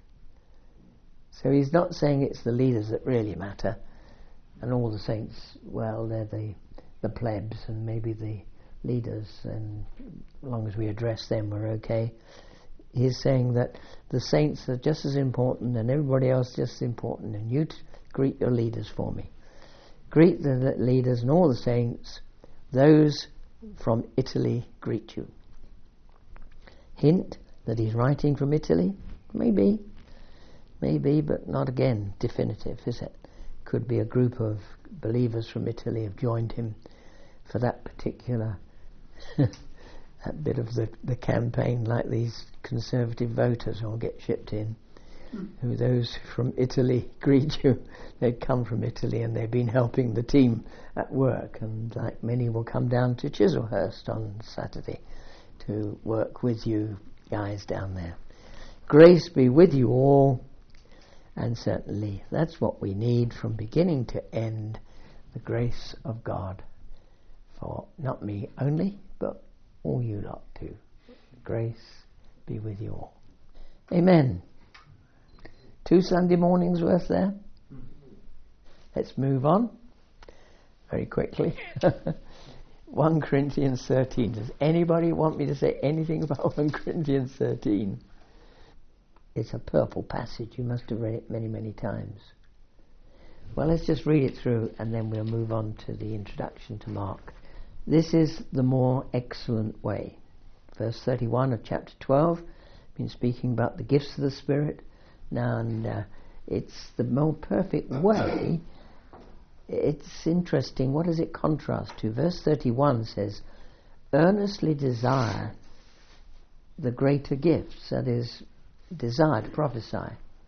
So he's not saying it's the leaders that really matter, and all the saints, well, they're the, the plebs and maybe the leaders, and as long as we address them, we're okay. He's saying that the saints are just as important and everybody else just as important, and you t- greet your leaders for me. Greet the leaders and all the saints. Those from Italy greet you. Hint that he's writing from Italy? Maybe. Maybe, but not again definitive, is it? Could be a group of believers from Italy have joined him for that particular that bit of the, the campaign, like these conservative voters all get shipped in. Mm. Who those from Italy greet you. They've come from Italy and they've been helping the team at work, and like many will come down to Chislehurst on Saturday to work with you guys down there. Grace be with you all, and certainly that's what we need from beginning to end, the grace of God for not me only, but all you lot too. Grace be with you all. Amen. Two Sunday mornings worth there. Let's move on very quickly. First Corinthians thirteen. Does anybody want me to say anything about First Corinthians thirteen? It's a purple passage. You must have read it many, many times. Well, let's just read it through and then we'll move on to the introduction to Mark. This is the more excellent way. Verse thirty-one of chapter twelve, been speaking about the gifts of the Spirit. Now, and, uh, it's the more perfect way. It's interesting. What does it contrast to? Verse thirty-one says, earnestly desire the greater gifts, that is, desire to prophesy.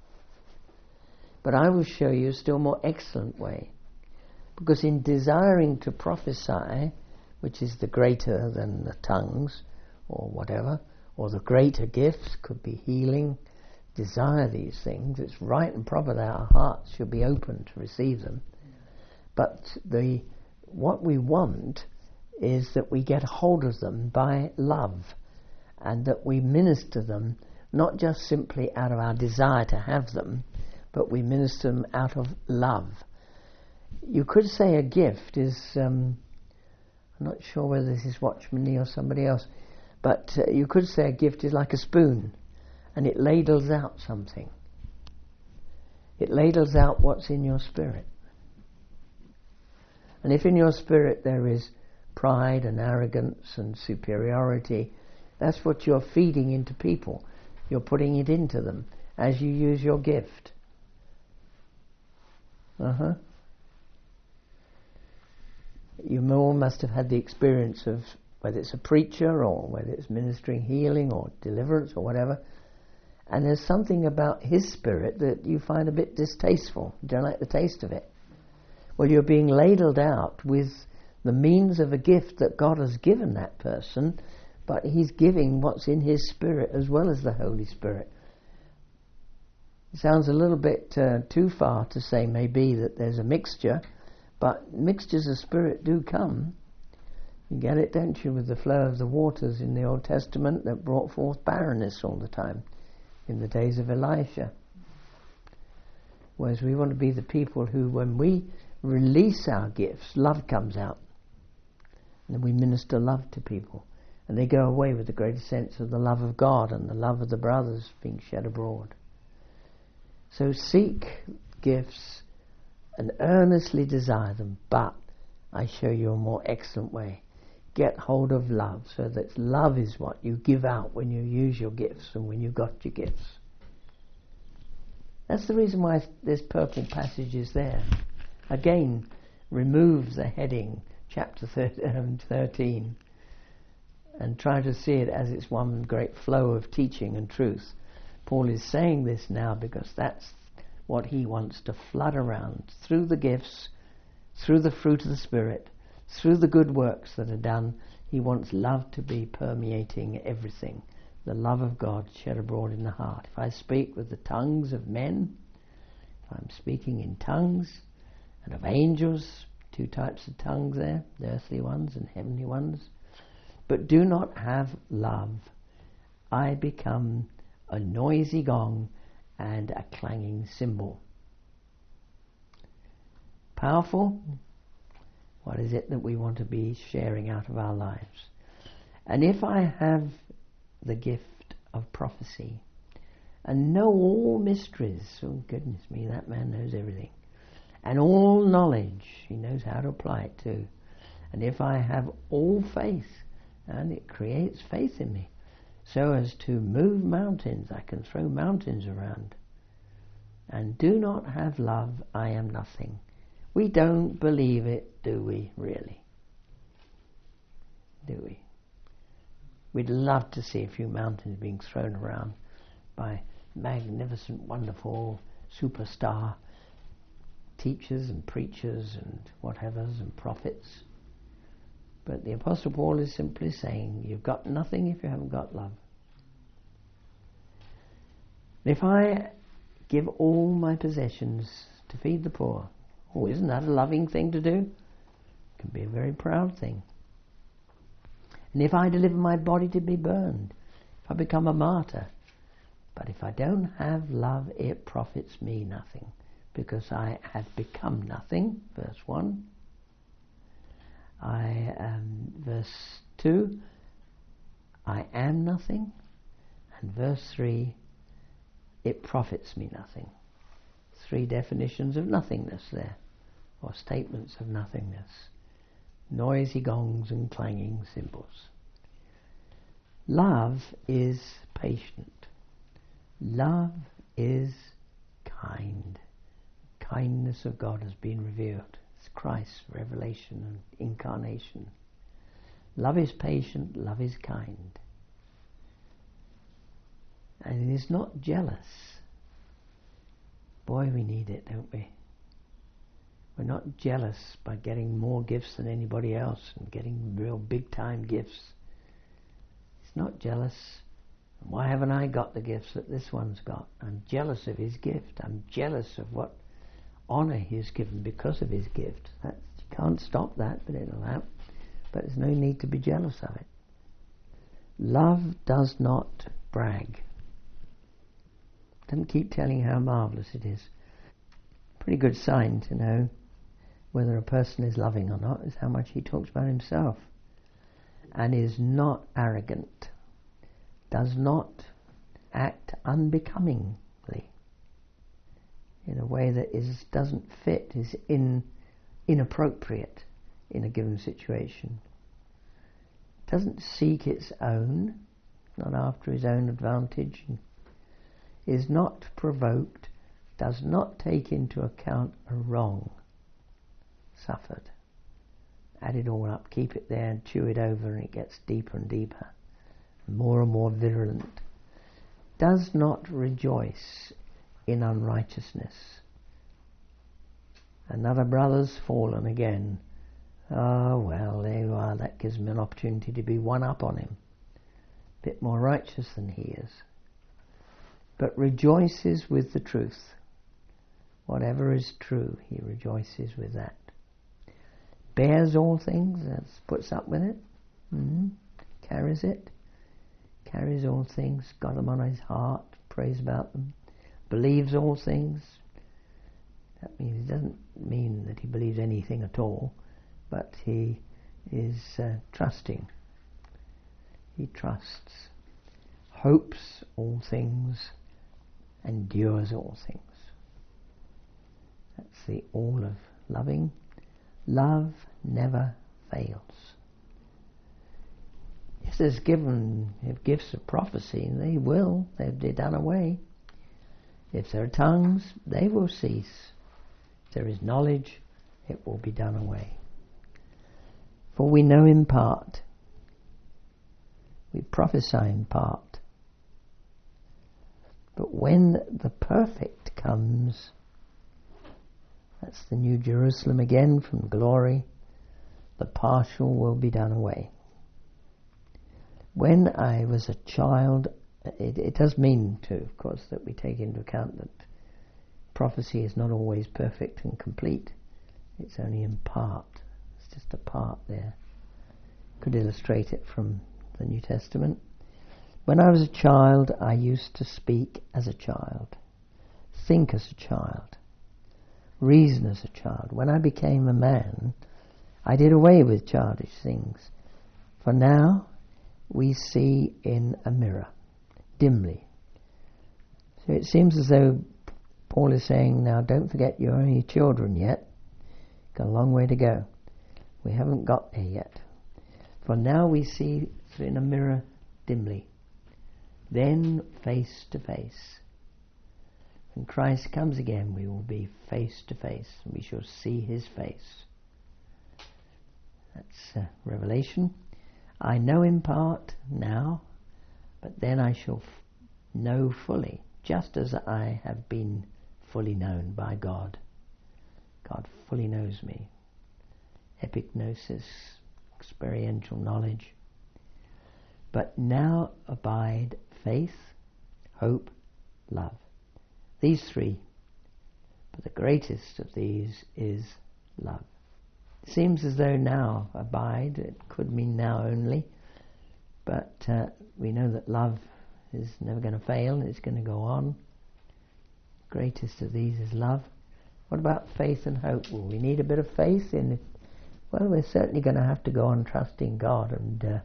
But I will show you a still more excellent way. Because in desiring to prophesy, which is the greater than the tongues, or whatever, or the greater gifts, could be healing, desire these things, it's right and proper that our hearts should be open to receive them. But the what we want is that we get hold of them by love, and that we minister them not just simply out of our desire to have them, but we minister them out of love. You could say a gift is, um, I'm not sure whether this is Watchman Nee or somebody else, but uh, you could say a gift is like a spoon, and it ladles out something. It ladles out what's in your spirit. And if in your spirit there is pride and arrogance and superiority, that's what you're feeding into people. You're putting it into them as you use your gift. Uh-huh. You all must have had the experience of whether it's a preacher or whether it's ministering healing or deliverance or whatever, and there's something about his spirit that you find a bit distasteful, you don't like the taste of it. Well, you're being ladled out with the means of a gift that God has given that person, but he's giving what's in his spirit as well as the Holy Spirit. It sounds a little bit uh, too far to say maybe that there's a mixture, but mixtures of spirit do come. You get it, don't you, with the flow of the waters in the Old Testament that brought forth barrenness all the time in the days of Elisha. Whereas we want to be the people who, when we release our gifts, love comes out. And then we minister love to people. And they go away with a greater sense of the love of God and the love of the brothers being shed abroad. So seek gifts and earnestly desire them, but I show you a more excellent way. Get hold of love, so that love is what you give out when you use your gifts and when you got your gifts. That's the reason why there's purple passages there. Again, remove the heading, chapter thirteen, and try to see it as it's one great flow of teaching and truth. Paul is saying this now because that's what he wants to flood around through the gifts, through the fruit of the Spirit, through the good works that are done. He wants love to be permeating everything. The love of God shed abroad in the heart. If I speak with the tongues of men, if I'm speaking in tongues, and of angels, two types of tongues there, the earthly ones and heavenly ones, but do not have love, I become a noisy gong and a clanging cymbal. Powerful? What is it that we want to be sharing out of our lives? And if I have the gift of prophecy and know all mysteries, oh goodness me, that man knows everything, and all knowledge, he knows how to apply it too. And if I have all faith, and it creates faith in me, so as to move mountains, I can throw mountains around, and do not have love, I am nothing. We don't believe it, do we, really? Do we? We'd love to see a few mountains being thrown around by magnificent, wonderful, superstar teachers and preachers and whatevers and prophets. But the Apostle Paul is simply saying, you've got nothing if you haven't got love. If I give all my possessions to feed the poor, oh, isn't that a loving thing to do? It can be a very proud thing. And if I deliver my body to be burned, if I become a martyr, but if I don't have love, it profits me nothing, because I have become nothing, verse one. I um, verse two, I am nothing, and verse three, it profits me nothing. Three definitions of nothingness there, or statements of nothingness. Noisy gongs and clanging cymbals. Love is patient. Love is kind. Kindness of God has been revealed. It's Christ's revelation and incarnation. Love is patient, love is kind. And it is not jealous. Boy, we need it, don't we? We're not jealous by getting more gifts than anybody else and getting real big-time gifts. It's not jealous. Why haven't I got the gifts that this one's got? I'm jealous of his gift. I'm jealous of what honour he's given because of his gift. That, you can't stop that, but it'll happen. But there's no need to be jealous of it. Love does not brag. Doesn't keep telling how marvellous it is. Pretty good sign to know whether a person is loving or not is how much he talks about himself, and is not arrogant, does not act unbecomingly in a way that is doesn't fit, is in inappropriate in a given situation, doesn't seek its own, not after his own advantage, is not provoked, does not take into account a wrong suffered, add it all up, keep it there and chew it over, and it gets deeper and deeper, more and more virulent. Does not rejoice in unrighteousness. Another brother's fallen again. Oh, well, there you are. That gives him an opportunity to be one up on him. A bit more righteous than he is. But rejoices with the truth. Whatever is true, he rejoices with that. Bears all things, puts up with it, mm-hmm. carries it, carries all things, got them on his heart, prays about them, believes all things. That means it doesn't mean that he believes anything at all, but he is uh, trusting. He trusts, hopes all things, endures all things. That's the all of loving. Love never fails. If there's given if gifts of prophecy, they will. They're done away. If there are tongues, they will cease. If there is knowledge, it will be done away. For we know in part. We prophesy in part. But when the perfect comes, that's the New Jerusalem again from glory, the partial will be done away. When I was a child, it, it does mean too, of course, that we take into account that prophecy is not always perfect and complete. It's only in part. It's just a part there. Could illustrate it from the New Testament. When I was a child, I used to speak as a child, think as a child, reason as a child. When I became a man, I did away with childish things. For now, we see in a mirror, dimly. So it seems as though Paul is saying, now don't forget you're only children yet. Got a long way to go. We haven't got there yet. For now we see in a mirror dimly, then face to face. When Christ comes again, we will be face to face, and we shall see his face. That's uh, Revelation. I know in part now, but then I shall f- know fully, just as I have been fully known by God. God fully knows me. Epignosis, experiential knowledge. But now abide faith, hope, love. These three, but the greatest of these is love. It seems as though now abide, it could mean now only, but uh, we know that love is never going to fail, it's going to go on. The greatest of these is love. What about faith and hope? Well, we need a bit of faith in it. Well, we're certainly going to have to go on trusting God and uh,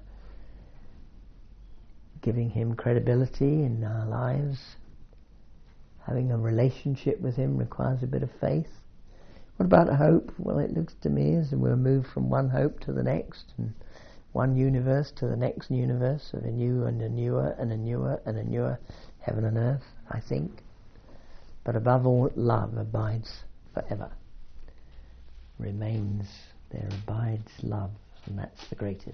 giving him credibility in our lives. Having a relationship with him requires a bit of faith. What about hope? Well, it looks to me as if we'll move from one hope to the next, and one universe to the next universe, of a new and a newer and a newer and a newer heaven and earth, I think. But above all, love abides forever. Remains, there abides love, and that's the greatest.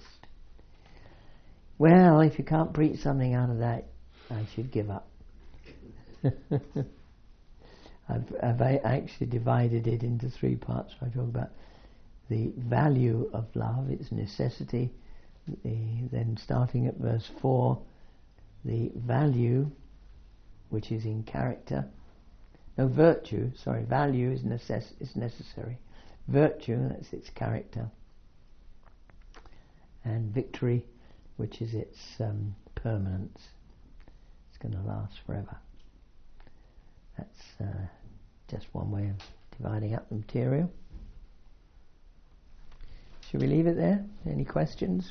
Well, if you can't preach something out of that, I should give up. I've, I've actually divided it into three parts. I talk about the value of love, its necessity, the, then starting at verse four, the value which is in character. No, virtue, sorry, value is, necess- is necessary. Virtue, that's its character. And victory, which is its um, permanence. It's going to last forever. That's uh, just one way of dividing up the material. Should we leave it there? Any questions?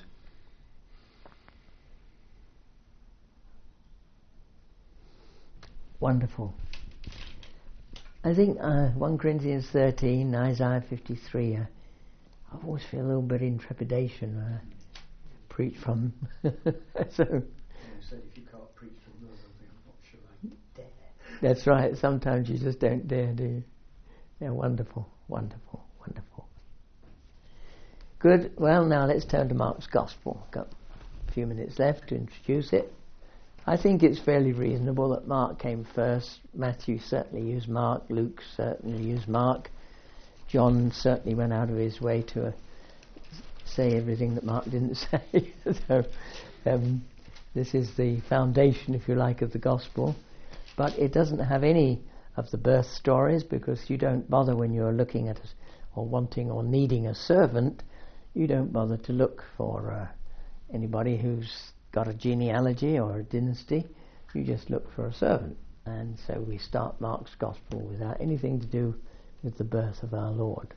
Wonderful. I think uh, First Corinthians thirteen, Isaiah fifty-three, uh, I always feel a little bit in trepidation uh, preach from. so Yeah, so if you can't preach from those, I think I'm not sure I dare. That's right, sometimes you just don't dare, do you? Yeah, wonderful, wonderful, wonderful. Good. Well, now let's turn to Mark's Gospel. Got a few minutes left to introduce it. I think it's fairly reasonable that Mark came first. Matthew certainly used Mark. Luke certainly used Mark. John certainly went out of his way to uh, say everything that Mark didn't say. so um, this is the foundation, if you like, of the Gospel. But it doesn't have any of the birth stories, because you don't bother when you're looking at a, or wanting or needing a servant, you don't bother to look for uh, anybody who's got a genealogy or a dynasty. You just look for a servant. And so we start Mark's Gospel without anything to do with the birth of our Lord.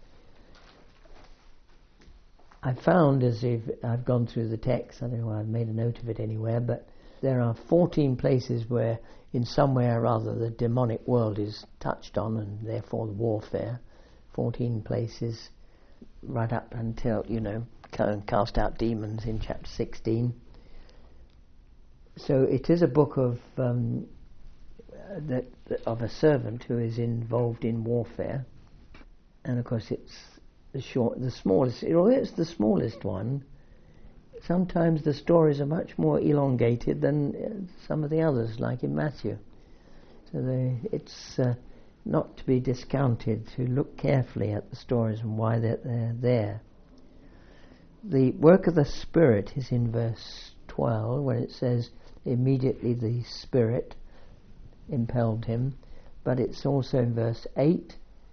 I found, as if I've gone through the text, I don't know why I've made a note of it anywhere, but there are fourteen places where in some way or other the demonic world is touched on, and therefore the warfare. fourteen places right up until, you know, cast out demons in chapter sixteen. So it is a book of um, that, of a servant who is involved in warfare, and of course it's the short, the smallest. Although it's the smallest one, sometimes the stories are much more elongated than uh, some of the others, like in Matthew. So they, it's uh, not to be discounted to look carefully at the stories and why they're, they're there. The work of the Spirit is in verse twelve, when it says, immediately the Spirit impelled him. But it's also in verse eight,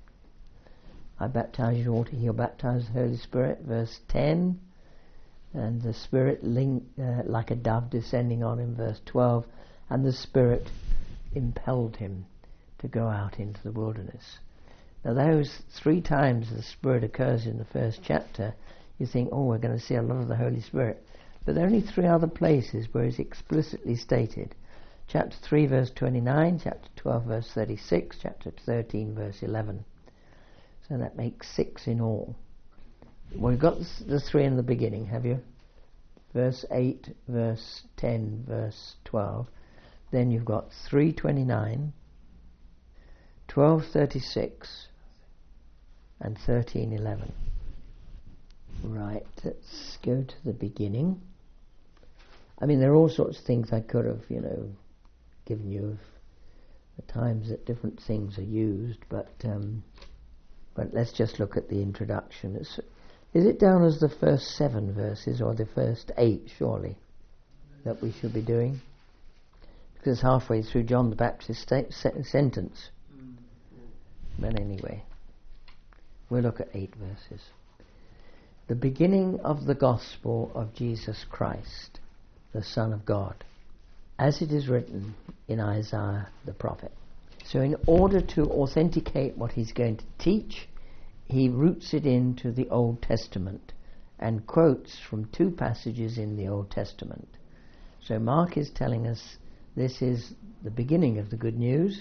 I baptize you water, he'll baptize the Holy Spirit. Verse ten, and the Spirit link, uh, like a dove descending on him. Verse twelve, and the Spirit impelled him to go out into the wilderness. Now those three times the Spirit occurs in the first chapter, you think, oh, we're going to see a lot of the Holy Spirit. But there are only three other places where it's explicitly stated. Chapter three verse twenty-nine, chapter twelve verse thirty-six, chapter thirteen verse eleven. So that makes six in all. Well, you've got the three in the beginning, have you? Verse eight, verse ten, verse twelve. Then you've got three twenty-nine, twelve thirty-six, and thirteen eleven. Right, let's go to the beginning. I mean, there are all sorts of things I could have, you know, given you of the times that different things are used, but um, but let's just look at the introduction. It's, is it down as the first seven verses or the first eight, surely, that we should be doing? Because halfway through John the Baptist's sta- se- sentence. Mm. But anyway, we'll look at eight verses. The beginning of the gospel of Jesus Christ, the Son of God, as it is written in Isaiah the prophet. So in order to authenticate what he's going to teach, he roots it into the Old Testament and quotes from two passages in the Old Testament. So Mark is telling us this is the beginning of the good news.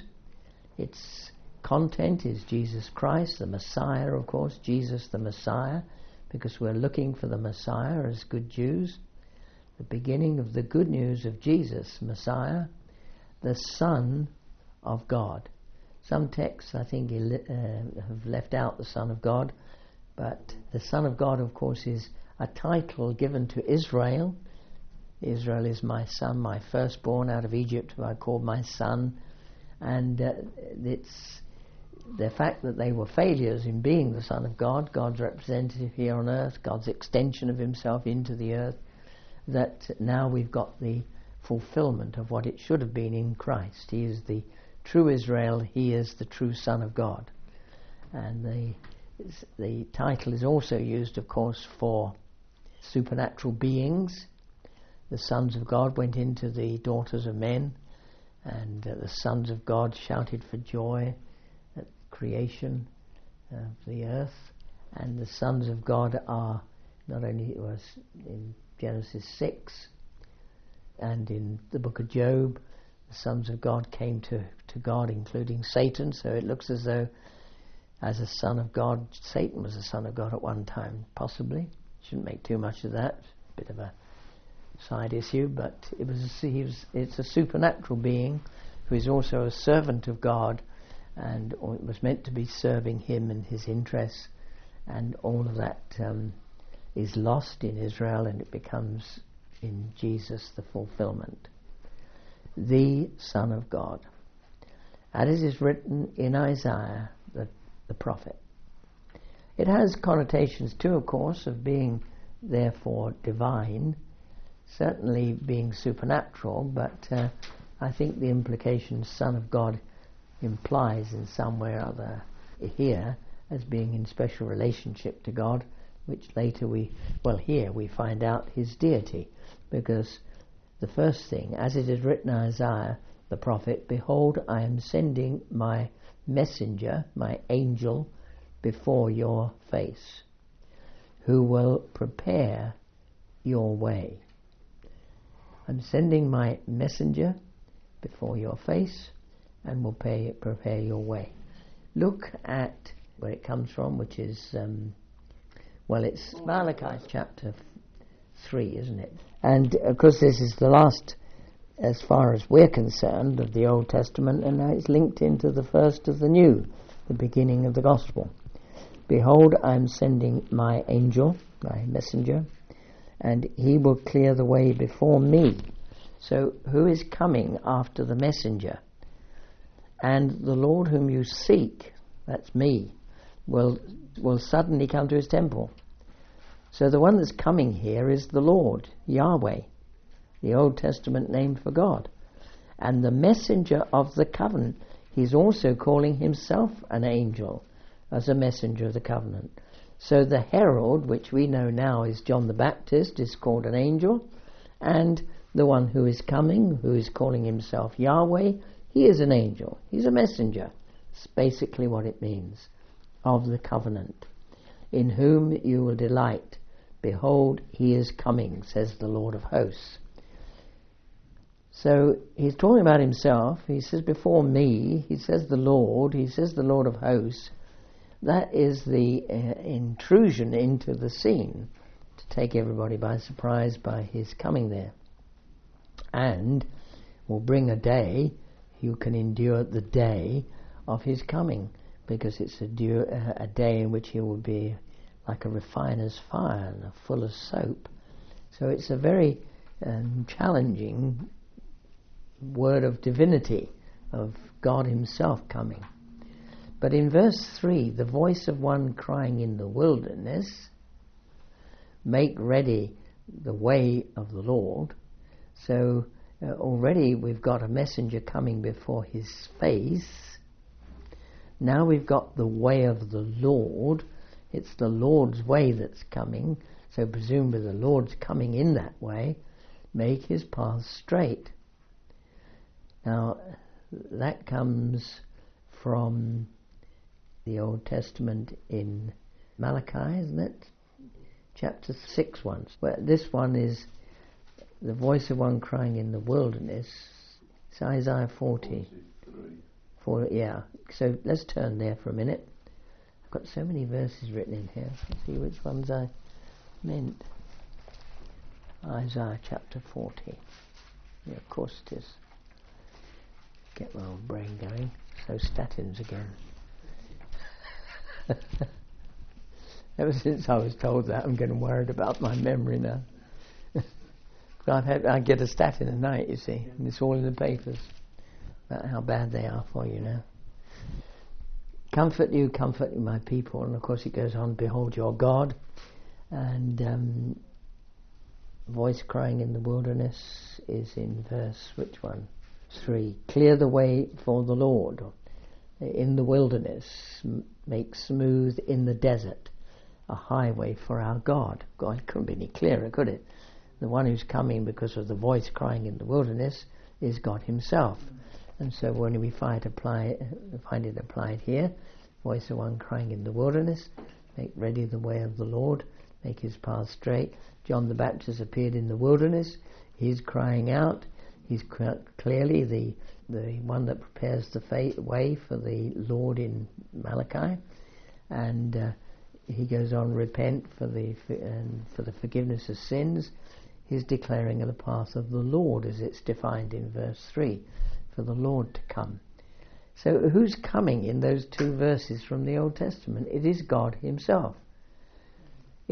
Its content is Jesus Christ, the Messiah, of course, Jesus the Messiah, because we're looking for the Messiah as good Jews. The beginning of the good news of Jesus, Messiah, the Son of God. Some texts, I think, uh, have left out the Son of God, but the Son of God, of course, is a title given to Israel. Israel is my son, my firstborn out of Egypt, who I called my son. And uh, it's the fact that they were failures in being the Son of God, God's representative here on earth, God's extension of himself into the earth, that now we've got the fulfillment of what it should have been in Christ. He is the true Israel, he is the true Son of God. And the the title is also used, of course, for supernatural beings. The sons of God went into the daughters of men, and uh, the sons of God shouted for joy at creation of the earth. And the sons of God are, not only it was in Genesis six and in the book of Job, the sons of God came to, to God, including Satan. So it looks as though as a son of God, Satan was a son of God at one time, possibly. Shouldn't make too much of that. Bit of a side issue, but it was a, he was it's a supernatural being who is also a servant of God, and it was meant to be serving him and his interests, and all of that um, is lost in Israel and it becomes in Jesus the fulfillment. The Son of God. As it is written in Isaiah, the, the prophet. It has connotations too, of course, of being therefore divine, certainly being supernatural, but uh, I think the implication Son of God implies in some way or other here as being in special relationship to God, which later we, well here we find out his deity, because the first thing, as it is written in Isaiah the prophet, behold, I am sending my messenger, my angel, before your face, who will prepare your way. I'm sending my messenger before your face and will pay, prepare your way. Look at where it comes from, which is, um, well, it's Malachi chapter three, isn't it? And of course this is the last, as far as we're concerned, of the Old Testament, and now it's linked into the first of the New, the beginning of the Gospel. Behold, I am sending my angel, my messenger, and he will clear the way before me. So who is coming after the messenger? And the Lord whom you seek, that's me, will will suddenly come to his temple. So the one that's coming here is the Lord, Yahweh, the Old Testament name for God. And the messenger of the covenant, he's also calling himself an angel as a messenger of the covenant. So the herald, which we know now is John the Baptist, is called an angel, and the one who is coming, who is calling himself Yahweh, he is an angel. He's a messenger. It's basically what it means, of the covenant. In whom you will delight. Behold, he is coming, says the Lord of hosts. So he's talking about himself. He says, before me. He says the Lord. He says the Lord of hosts. That is the uh, intrusion into the scene, to take everybody by surprise by his coming there. And will bring a day, you can endure the day of his coming, because it's a, du- a day in which he will be like a refiner's fire and a fuller's soap. So it's a very um, challenging word of divinity, of God himself coming. But in verse three, the voice of one crying in the wilderness, make ready the way of the Lord. So uh, already we've got a messenger coming before his face. Now we've got the way of the Lord. It's the Lord's way that's coming. So presumably the Lord's coming in that way. Make his path straight. Now that comes from the Old Testament in Malachi, isn't it? Chapter six once. Where this one is the voice of one crying in the wilderness. It's Isaiah forty. For, yeah. So let's turn there for a minute. I've got so many verses written in here. Let's see which ones I meant. Isaiah chapter forty. Yeah, of course it is. Get my old brain going. So statins again. Ever since I was told that, I'm getting worried about my memory now. I've had, I get a statin at night, you see, and it's all in the papers about how bad they are for you now. Comfort you, comfort you, my people. And of course it goes on, behold your God. And um, voice crying in the wilderness is in verse, which one? Three. Clear the way for the Lord. In the wilderness, make smooth in the desert a highway for our God. God couldn't be any clearer, could it? The one who's coming because of the voice crying in the wilderness is God himself. And so when we find, apply, find it applied here, voice of one crying in the wilderness, make ready the way of the Lord, make his path straight. John the Baptist appeared in the wilderness. He's crying out. He's clearly the the one that prepares the fa- way for the Lord in Malachi, and uh, he goes on, repent for the and for the forgiveness of sins. He's declaring the path of the Lord, as it's defined in verse three, for the Lord to come. So who's coming in those two verses from the Old Testament? It is God himself.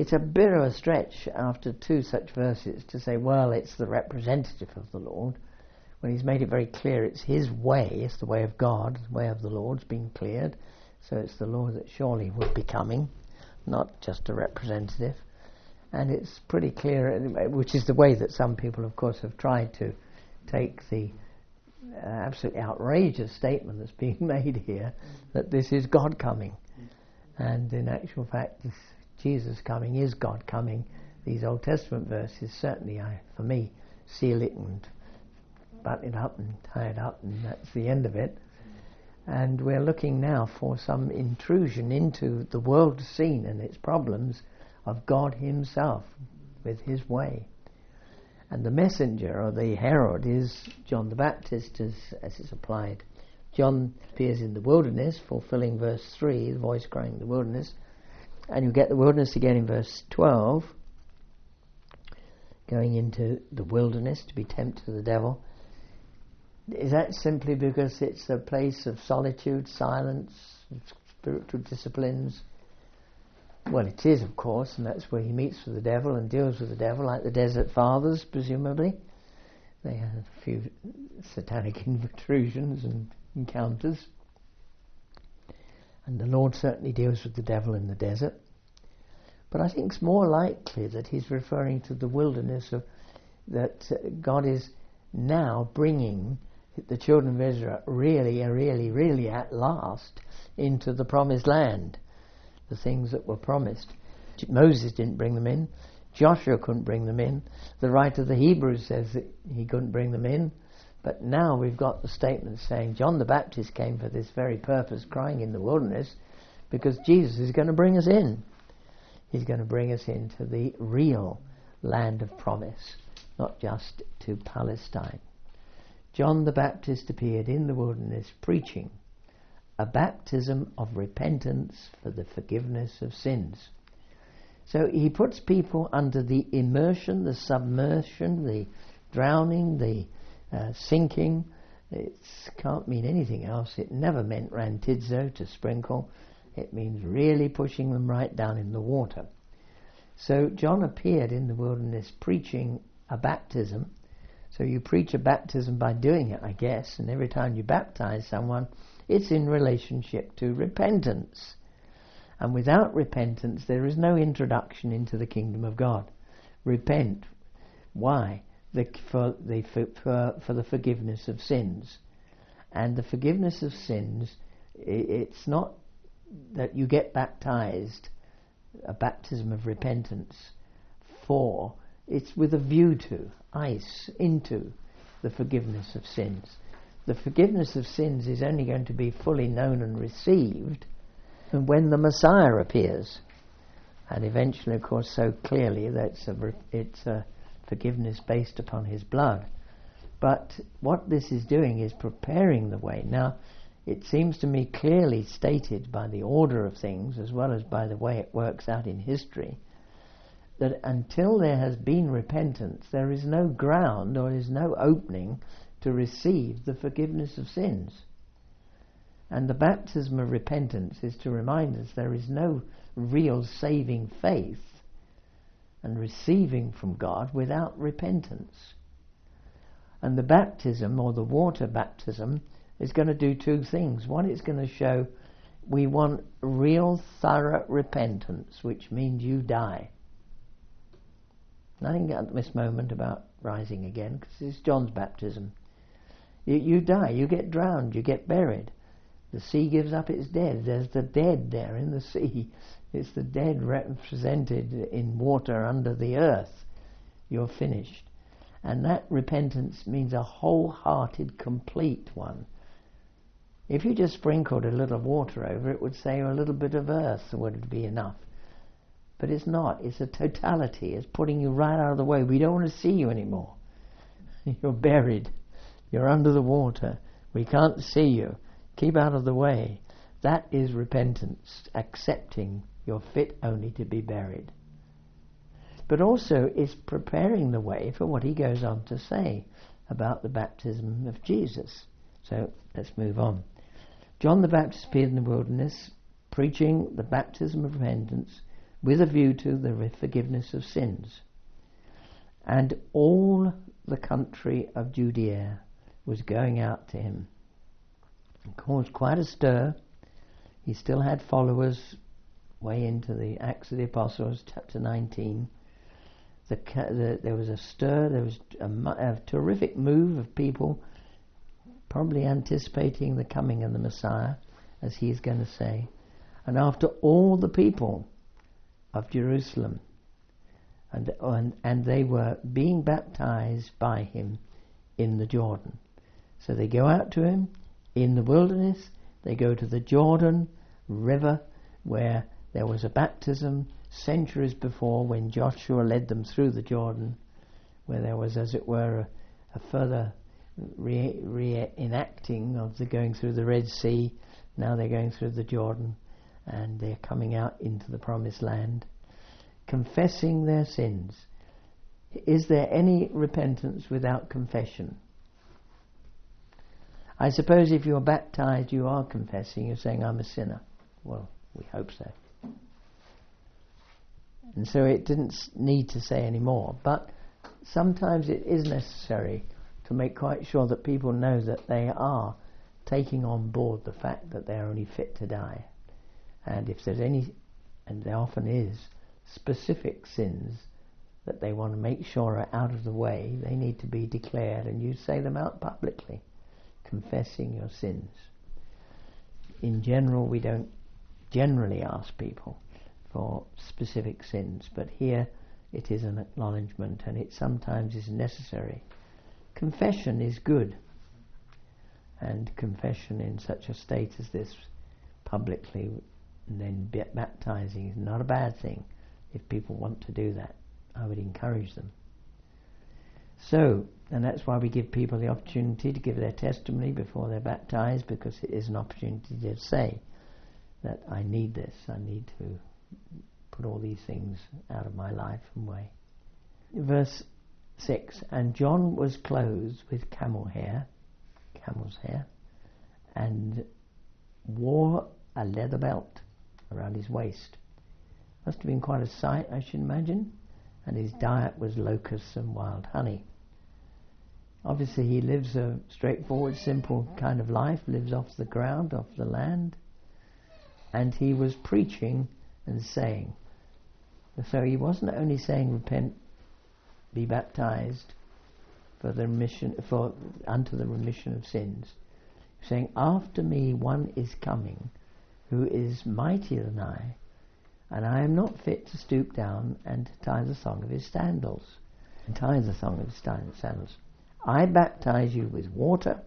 it's a bit of a stretch after two such verses to say, well, it's the representative of the Lord, when he's made it very clear it's his way, it's the way of God, the way of the Lord's been cleared, so it's the Lord that surely would be coming, not just a representative. And it's pretty clear, which is the way that some people, of course, have tried to take the uh, absolutely outrageous statement that's being made here, that this is God coming. And in actual fact, this Jesus coming is God coming. These Old Testament verses certainly, I, for me, seal it and button it up and tie it up, and that's the end of it. And we're looking now for some intrusion into the world scene and its problems of God himself with his way. And the messenger, or the herald, is John the Baptist, as, as is applied. John appears in the wilderness, fulfilling verse three, the voice crying in the wilderness. And you get the wilderness again in verse twelve, going into the wilderness to be tempted of the devil. Is that simply because it's a place of solitude, silence, spiritual disciplines? Well, it is, of course, and that's where he meets with the devil and deals with the devil, like the Desert Fathers, presumably. They had a few satanic intrusions and encounters. And the Lord certainly deals with the devil in the desert. But I think it's more likely that he's referring to the wilderness, of that uh, God is now bringing the children of Israel really, really, really at last into the promised land. The things that were promised. Moses didn't bring them in. Joshua couldn't bring them in. The writer of the Hebrews says that he couldn't bring them in. But now we've got the statement saying John the Baptist came for this very purpose, crying in the wilderness, because Jesus is going to bring us in. He's going to bring us into the real land of promise, not just to Palestine. John the Baptist appeared in the wilderness preaching a baptism of repentance for the forgiveness of sins. So he puts people under the immersion, the submersion, the drowning, the uh, sinking. It can't mean anything else. It never meant rantizo, to sprinkle. It means really pushing them right down in the water. So John appeared in the wilderness preaching a baptism. So you preach a baptism by doing it, I guess, and every time you baptize someone, it's in relationship to repentance. And without repentance, there is no introduction into the kingdom of God. Repent. Why? The, for, the, for, for the forgiveness of sins. And the forgiveness of sins, it's not that you get baptized, a baptism of repentance, for, it's with a view to, ice, into the forgiveness of sins. The forgiveness of sins is only going to be fully known and received when the Messiah appears. And eventually, of course, so clearly that it's a, it's a forgiveness based upon his blood. But what this is doing is preparing the way. Now, it seems to me clearly stated by the order of things, as well as by the way it works out in history, that until there has been repentance, there is no ground or is no opening to receive the forgiveness of sins. And the baptism of repentance is to remind us there is no real saving faith and receiving from God without repentance. And the baptism, or the water baptism, is going to do two things. One, it's going to show we want real thorough repentance, which means you die. Nothing at this moment about rising again, because it's John's baptism. You, you die, you get drowned, you get buried. The sea gives up its dead. There's the dead there in the sea. It's the dead represented in water under the earth. You're finished. And that repentance means a wholehearted, complete one. If you just sprinkled a little water over it, would say a little bit of earth would be enough. But it's not. It's a totality. It's putting you right out of the way. We don't want to see you anymore. You're buried. You're under the water. We can't see you. Keep out of the way. That is repentance, accepting you're fit only to be buried. But also it's preparing the way for what he goes on to say about the baptism of Jesus. So let's move on. John the Baptist appeared in the wilderness, preaching the baptism of repentance with a view to the forgiveness of sins. And all the country of Judea was going out to him. It caused quite a stir. He still had followers way into the Acts of the Apostles, chapter nineteen. The, the, there was a stir, there was a, a terrific move of people probably anticipating the coming of the Messiah, as he is going to say. And after all the people of Jerusalem, and, and, and they were being baptized by him in the Jordan. So they go out to him in the wilderness, they go to the Jordan River, where there was a baptism centuries before when Joshua led them through the Jordan, where there was, as it were, a, a further re- re-enacting of the going through the Red Sea. Now they're going through the Jordan, and they're coming out into the Promised Land, confessing their sins. Is there any repentance without confession? I suppose if you're baptized, you are confessing, you're saying, I'm a sinner. Well, we hope so. And so it didn't need to say any more. But sometimes it is necessary to make quite sure that people know that they are taking on board the fact that they're only fit to die. And if there's any, and there often is, specific sins that they want to make sure are out of the way, they need to be declared, and you say them out publicly, confessing your sins. In general, we don't generally ask people for specific sins, but here it is an acknowledgement, and it sometimes is necessary. Confession is good, and confession in such a state as this publicly, and then baptizing, is not a bad thing. If people want to do that, I would encourage them. So, and that's why we give people the opportunity to give their testimony before they're baptized, because it is an opportunity to say that I need this, I need to put all these things out of my life and way. Verse six, and John was clothed with camel hair, camel's hair, and wore a leather belt around his waist. Must have been quite a sight, I should imagine. And his diet was locusts and wild honey. Obviously he lives a straightforward, simple kind of life, lives off the ground, off the land. And he was preaching and saying. So he wasn't only saying, repent, be baptized for the remission, for unto the remission of sins. He's saying, after me one is coming who is mightier than I, and I am not fit to stoop down and to tie the thong of his sandals. And tie the thong of his sandals. I baptize you with water,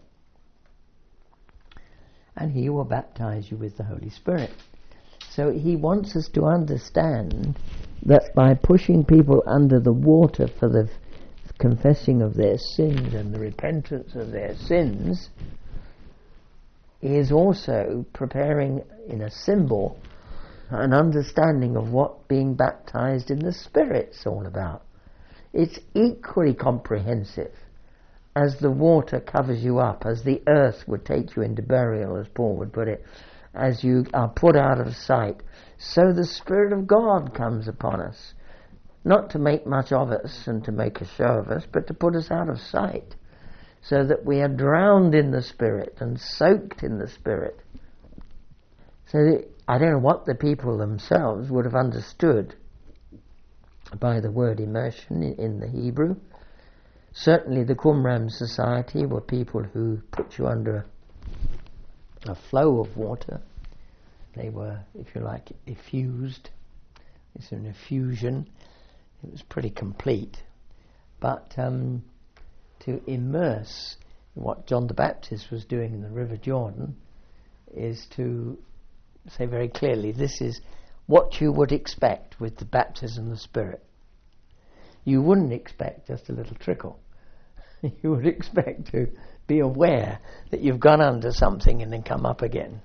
and he will baptize you with the Holy Spirit. So he wants us to understand that by pushing people under the water for the f- confessing of their sins and the repentance of their sins, he is also preparing in a symbol an understanding of what being baptized in the Spirit's all about. It's equally comprehensive as the water covers you up, as the earth would take you into burial, as Paul would put it, as you are put out of sight. So the Spirit of God comes upon us, not to make much of us and to make a show of us, but to put us out of sight, so that we are drowned in the Spirit and soaked in the Spirit. So that I don't know what the people themselves would have understood by the word immersion in, in the Hebrew. Certainly the Qumran society were people who put you under a flow of water. They were, if you like, effused. It's an effusion. It was pretty complete. But um, to immerse, what John the Baptist was doing in the River Jordan, is to say very clearly, this is what you would expect with the baptism of the Spirit. You wouldn't expect just a little trickle. You would expect to be aware that you've gone under something and then come up again.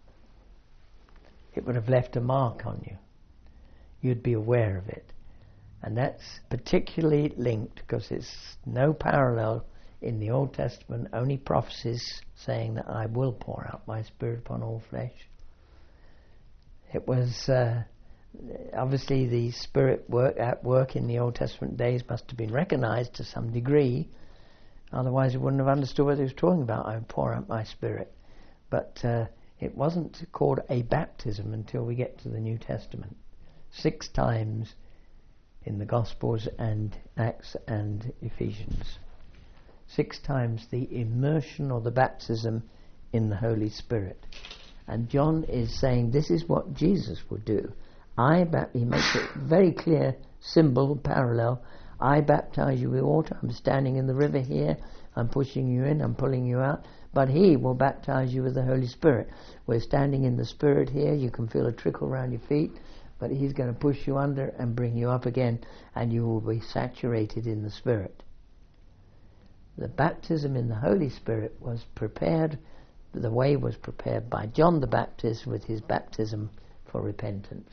It would have left a mark on you. You'd be aware of it. And that's particularly linked, because it's no parallel in the Old Testament, only prophecies saying that I will pour out my Spirit upon all flesh. It was uh, obviously the Spirit work at work in the Old Testament days must have been recognized to some degree, otherwise he wouldn't have understood what he was talking about. I pour out my Spirit. But uh, it wasn't called a baptism until we get to the New Testament. Six times in the Gospels and Acts and Ephesians. Six times the immersion or the baptism in the Holy Spirit. And John is saying this is what Jesus would do. I ba- he makes it very clear, symbol, parallel. I baptize you with water. I'm standing in the river here. I'm pushing you in. I'm pulling you out. But he will baptize you with the Holy Spirit. We're standing in the Spirit here. You can feel a trickle around your feet. But he's going to push you under and bring you up again. And you will be saturated in the Spirit. The baptism in the Holy Spirit was prepared, the way was prepared by John the Baptist with his baptism for repentance.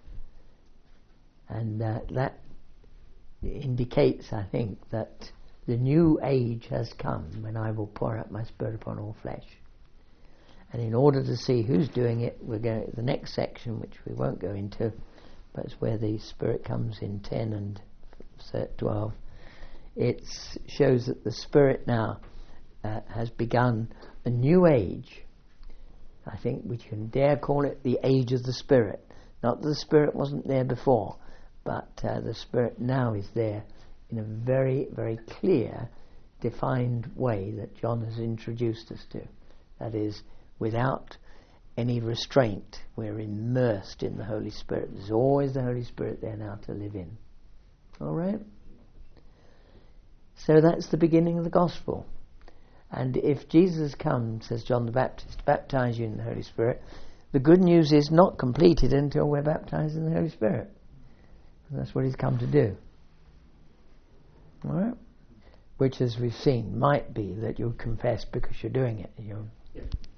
And uh, that indicates, I think, that the new age has come when I will pour out my Spirit upon all flesh. And in order to see who's doing it, we're going to the next section, which we won't go into, but it's where the Spirit comes in ten and twelve. It shows that the Spirit now uh, has begun a new age. I think we can dare call it the age of the Spirit. Not that the Spirit wasn't there before, but uh, the Spirit now is there in a very, very clear, defined way that John has introduced us to. That is, without any restraint, we're immersed in the Holy Spirit. There's always the Holy Spirit there now to live in. All right? So that's the beginning of the gospel. And if Jesus comes, says John the Baptist, to baptize you in the Holy Spirit, the good news is not completed until we're baptized in the Holy Spirit. And that's what he's come to do. All right? Which, as we've seen, might be that you'll confess because you're doing it. You're Yeah.